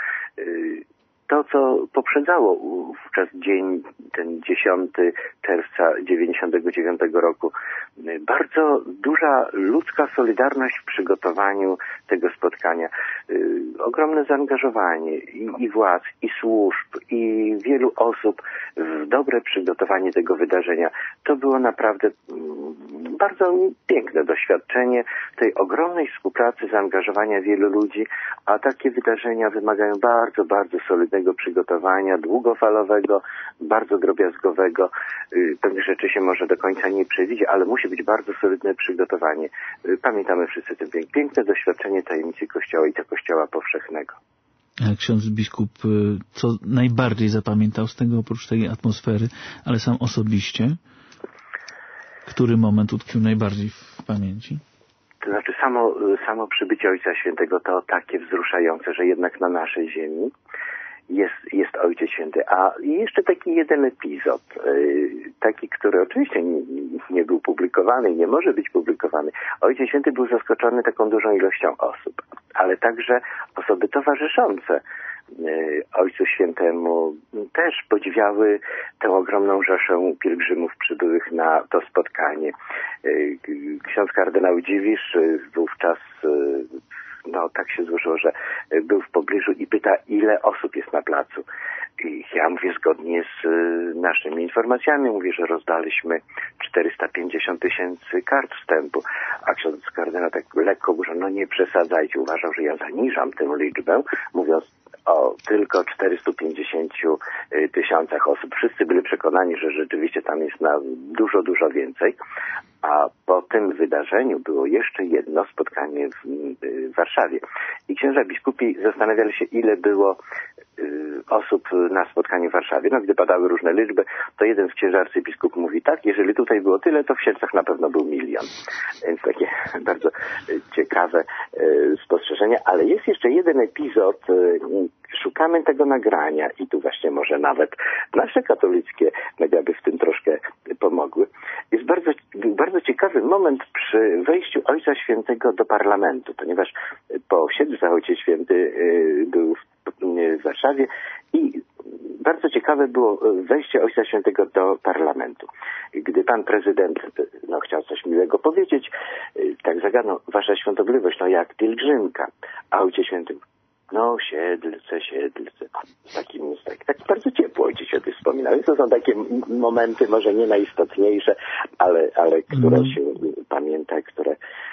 to co poprzedzało wówczas dzień, ten dziesiątego czerwca dziewięćdziesiątego dziewiątego roku, bardzo duża ludzka solidarność w przygotowaniu tego spotkania. Ogromne zaangażowanie i, i władz, i służb, i wielu osób w dobre przygotowanie tego wydarzenia. To było naprawdę bardzo piękne doświadczenie tej ogromnej współpracy, zaangażowania wielu ludzi, a takie wydarzenia wymagają bardzo, bardzo solidnego przygotowania, długofalowego, bardzo drobiazgowego. Pewnych rzeczy się może do końca nie przewidzi, ale musi być bardzo solidne przygotowanie. Pamiętamy wszyscy to piękne doświadczenie tajemnicy Kościoła i to Kościoła powszechnego.
A ksiądz biskup co najbardziej zapamiętał z tego, oprócz tej atmosfery, ale sam osobiście? Który moment utkwił najbardziej w pamięci?
To znaczy samo, samo przybycie Ojca Świętego to takie wzruszające, że jednak na naszej ziemi jest, jest Ojciec Święty. A jeszcze taki jeden epizod, taki, który oczywiście nie, nie był publikowany i nie może być publikowany. Ojciec Święty był zaskoczony taką dużą ilością osób, ale także osoby towarzyszące Ojcu Świętemu też podziwiały tę ogromną rzeszę pielgrzymów przybyłych na to spotkanie. Ksiądz kardynał Dziwisz wówczas, no tak się złożyło, że był w pobliżu i pyta, ile osób jest na placu. I ja mówię, zgodnie z naszymi informacjami, mówię, że rozdaliśmy czterysta pięćdziesiąt tysięcy kart wstępu. A ksiądz kardynał tak lekko mówił, no nie przesadzajcie, uważał, że ja zaniżam tę liczbę, mówiąc o tylko czterystu pięćdziesięciu tysiącach osób. Wszyscy byli przekonani, że rzeczywiście tam jest na dużo, dużo więcej. A po tym wydarzeniu było jeszcze jedno spotkanie w, w Warszawie. I księża biskupi zastanawiali się, ile było y, osób na spotkaniu w Warszawie. No, gdy padały różne liczby, to jeden z księży arcybiskup mówi tak, jeżeli tutaj było tyle, to w Siedlcach na pewno był milion. Więc takie bardzo ciekawe y, spostrzeżenie. Ale jest jeszcze jeden epizod. Y, szukamy tego nagrania i tu właśnie może nawet nasze katolickie media by w tym troszkę pomogły. Jest bardzo, bardzo ciekawy moment przy wejściu Ojca Świętego do parlamentu, ponieważ po Siedlcach Ojciec Święty był w Warszawie i bardzo ciekawe było wejście Ojca Świętego do parlamentu. Gdy pan prezydent no, chciał coś miłego powiedzieć, tak zagadnął, wasza świątobliwość, no jak pielgrzymka, a Ojciec Święty no, Siedlce, Siedlce. Takim, tak, tak bardzo ciepło Ojciec Święty wspominał. Więc to są takie momenty, może nie najistotniejsze, ale, ale które mm. się pamięta, które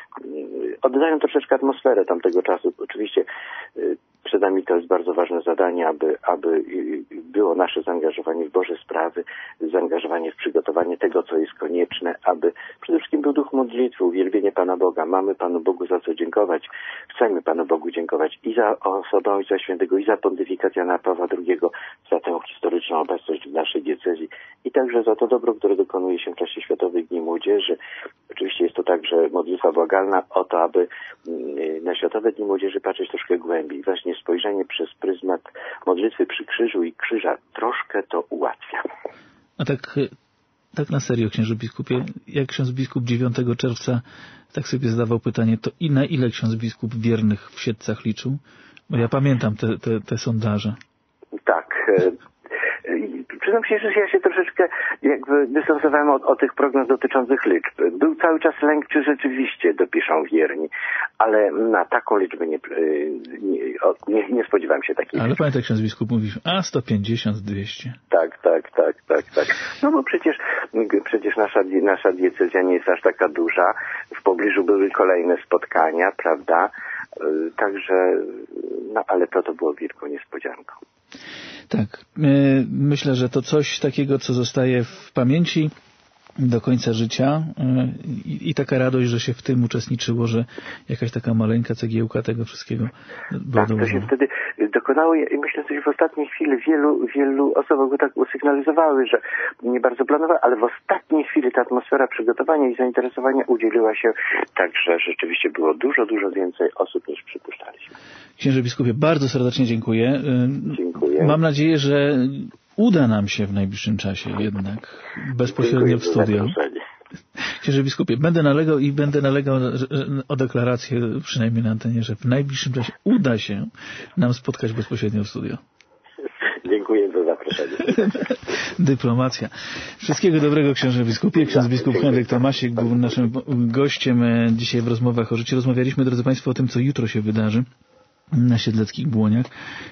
oddają troszeczkę atmosferę tamtego czasu. Oczywiście przed nami to jest bardzo ważne zadanie, aby, aby było nasze zaangażowanie w Boże sprawy, zaangażowanie w przygotowanie tego, co jest konieczne, aby przede wszystkim był duch modlitwy, uwielbienie Pana Boga. Mamy Panu Bogu za co dziękować. Chcemy Panu Bogu dziękować i za osobę Ojca Świętego, i za pontyfikat Jana Pawła drugiego, za tę historyczną obecność w naszej diecezji i także za to dobro, które dokonuje się w czasie Światowych Dni Młodzieży. Oczywiście jest to także modlitwa błagalna o to, aby na Światowe Dni Młodzieży patrzeć troszkę głębiej. Właśnie spojrzenie przez pryzmat modlitwy przy krzyżu i krzyża troszkę to ułatwia.
A tak, tak na serio, księże biskupie, jak ksiądz biskup dziewiątego czerwca tak sobie zadawał pytanie, to i na ile ksiądz biskup wiernych w Siedlcach liczył? Bo ja pamiętam te, te, te sondaże.
Tak. Przyznam się, że ja się troszeczkę jakby dystansowałem od, od tych prognoz dotyczących liczb. Był cały czas lęk, czy rzeczywiście dopiszą wierni, ale na taką liczbę nie, nie, nie, nie spodziewałem się takiej.
Ale pamiętaj, ksiądz biskup mówi, a sto pięćdziesiąt, dwieście.
Tak, tak, tak, tak, tak. No bo przecież, przecież nasza, nasza diecezja nie jest aż taka duża. W pobliżu były kolejne spotkania, prawda? Także, no ale to to było wielką niespodzianką.
Tak, myślę, że to coś takiego, co zostaje w pamięci do końca życia i, i taka radość, że się w tym uczestniczyło, że jakaś taka maleńka cegiełka tego wszystkiego była
tak, to się wtedy dokonało i myślę, że w ostatniej chwili wielu, wielu osób go tak usygnalizowały, że nie bardzo planowały, ale w ostatniej chwili ta atmosfera przygotowania i zainteresowania udzieliła się tak, że rzeczywiście było dużo, dużo więcej osób niż przypuszczaliśmy.
Księże biskupie, bardzo serdecznie dziękuję.
Dziękuję.
Mam nadzieję, że uda nam się w najbliższym czasie jednak bezpośrednio w studio. Księże biskupie, będę nalegał i będę nalegał o deklarację, przynajmniej na antenie, że w najbliższym czasie uda się nam spotkać bezpośrednio w studio.
Dziękuję za zaproszenie.
Dyplomacja. Wszystkiego dobrego, księże biskupie. Ksiądz biskup Henryk Tomasik był naszym gościem dzisiaj w rozmowach o życiu. Rozmawialiśmy, drodzy Państwo, o tym, co jutro się wydarzy na Siedleckich Błoniach.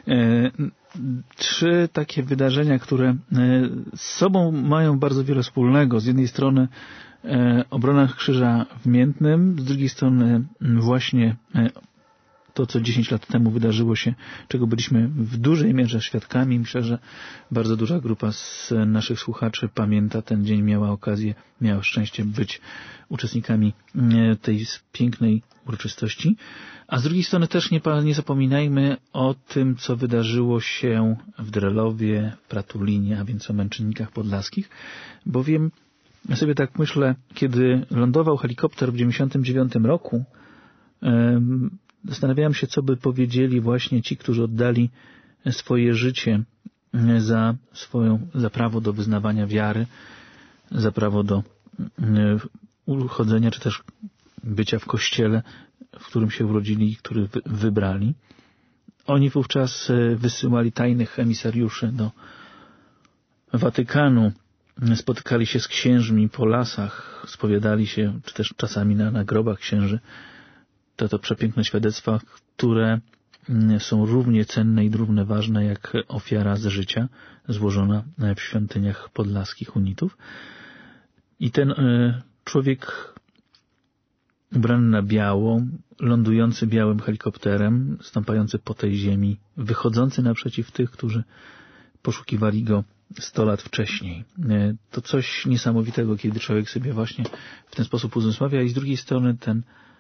Trzy takie wydarzenia, które z sobą mają bardzo wiele wspólnego. Z jednej strony obrona Krzyża w Miętnym, z drugiej strony właśnie to, co dziesięć lat temu wydarzyło się, czego byliśmy w dużej mierze świadkami. Myślę, że bardzo duża grupa z naszych słuchaczy pamięta ten dzień, miała okazję, miała szczęście być uczestnikami tej pięknej uroczystości. A z drugiej strony też nie, nie zapominajmy o tym, co wydarzyło się w Drelowie, w Pratulinie, a więc o męczennikach podlaskich, bowiem ja sobie tak myślę, kiedy lądował helikopter w dziewięćdziesiątym dziewiątym roku, zastanawiałem się, co by powiedzieli właśnie ci, którzy oddali swoje życie za swoją, za prawo do wyznawania wiary, za prawo do uchodzenia, czy też bycia w kościele, w którym się urodzili i który wybrali. Oni wówczas wysyłali tajnych emisariuszy do Watykanu, spotykali się z księżmi po lasach, spowiadali się, czy też czasami na, na grobach księży. To to przepiękne świadectwa, które są równie cenne i równie ważne jak ofiara z życia złożona w świątyniach podlaskich unitów. I ten człowiek ubrany na biało, lądujący białym helikopterem, stąpający po tej ziemi, wychodzący naprzeciw tych, którzy poszukiwali go sto lat wcześniej. To coś niesamowitego, kiedy człowiek sobie właśnie w ten sposób uzmysławia i z drugiej strony ten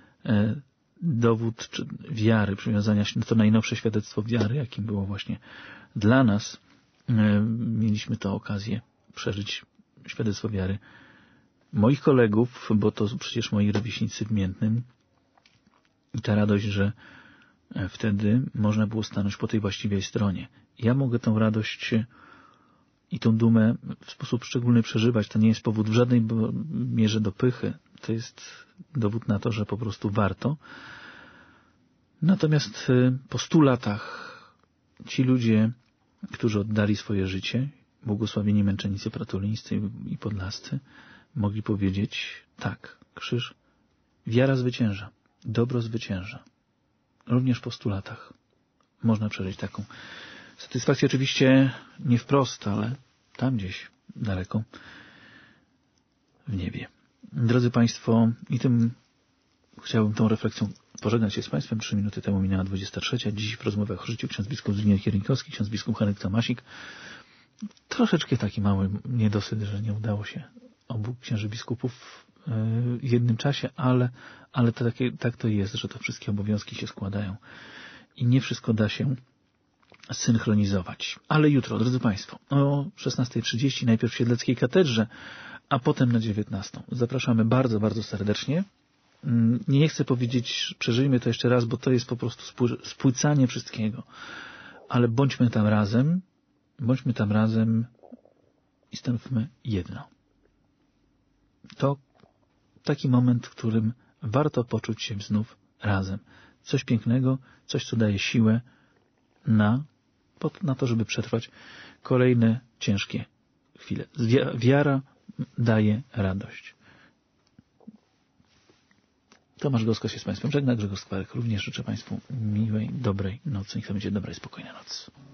dowód wiary, przywiązania się, to najnowsze świadectwo wiary, jakim było właśnie dla nas. Mieliśmy tę okazję przeżyć świadectwo wiary moich kolegów, bo to przecież moi rówieśnicy w Miętnym. I ta radość, że wtedy można było stanąć po tej właściwej stronie. Ja mogę tę radość i tą dumę w sposób szczególny przeżywać. To nie jest powód w żadnej mierze do pychy. To jest dowód na to, że po prostu warto. Natomiast po stu latach ci ludzie, którzy oddali swoje życie, błogosławieni męczennicy pratulińscy i podlascy, mogli powiedzieć tak, krzyż, wiara zwycięża, dobro zwycięża. Również po stu latach można przeżyć taką satysfakcję. Oczywiście nie wprost, ale tam gdzieś daleko w niebie. Drodzy Państwo, i tym chciałbym tą refleksją pożegnać się z Państwem. Trzy minuty temu minęła dwudziesta trzecia. Dziś w rozmowach o życiu ksiądz biskup Zbigniew Kiernikowski, ksiądz biskup Henryk Tomasik. Troszeczkę taki mały niedosyt, że nie udało się obu księży biskupów w jednym czasie, ale, ale to takie, tak to jest, że to wszystkie obowiązki się składają i nie wszystko da się synchronizować. Ale jutro, drodzy Państwo, o szesnasta trzydzieści najpierw w Siedleckiej Katedrze, a potem na dziewiętnastą. Zapraszamy bardzo, bardzo serdecznie. Nie chcę powiedzieć, przeżyjmy to jeszcze raz, bo to jest po prostu spłycanie wszystkiego. Ale bądźmy tam razem, bądźmy tam razem i stanowmy jedno. To taki moment, w którym warto poczuć się znów razem. Coś pięknego, coś, co daje siłę na, na to, żeby przetrwać kolejne ciężkie chwile. Wiara daje radość. Tomasz Gosko się z Państwem żegna, Grzegorz Skwarek również życzę Państwu miłej, dobrej nocy. Niech to będzie dobra i spokojna noc.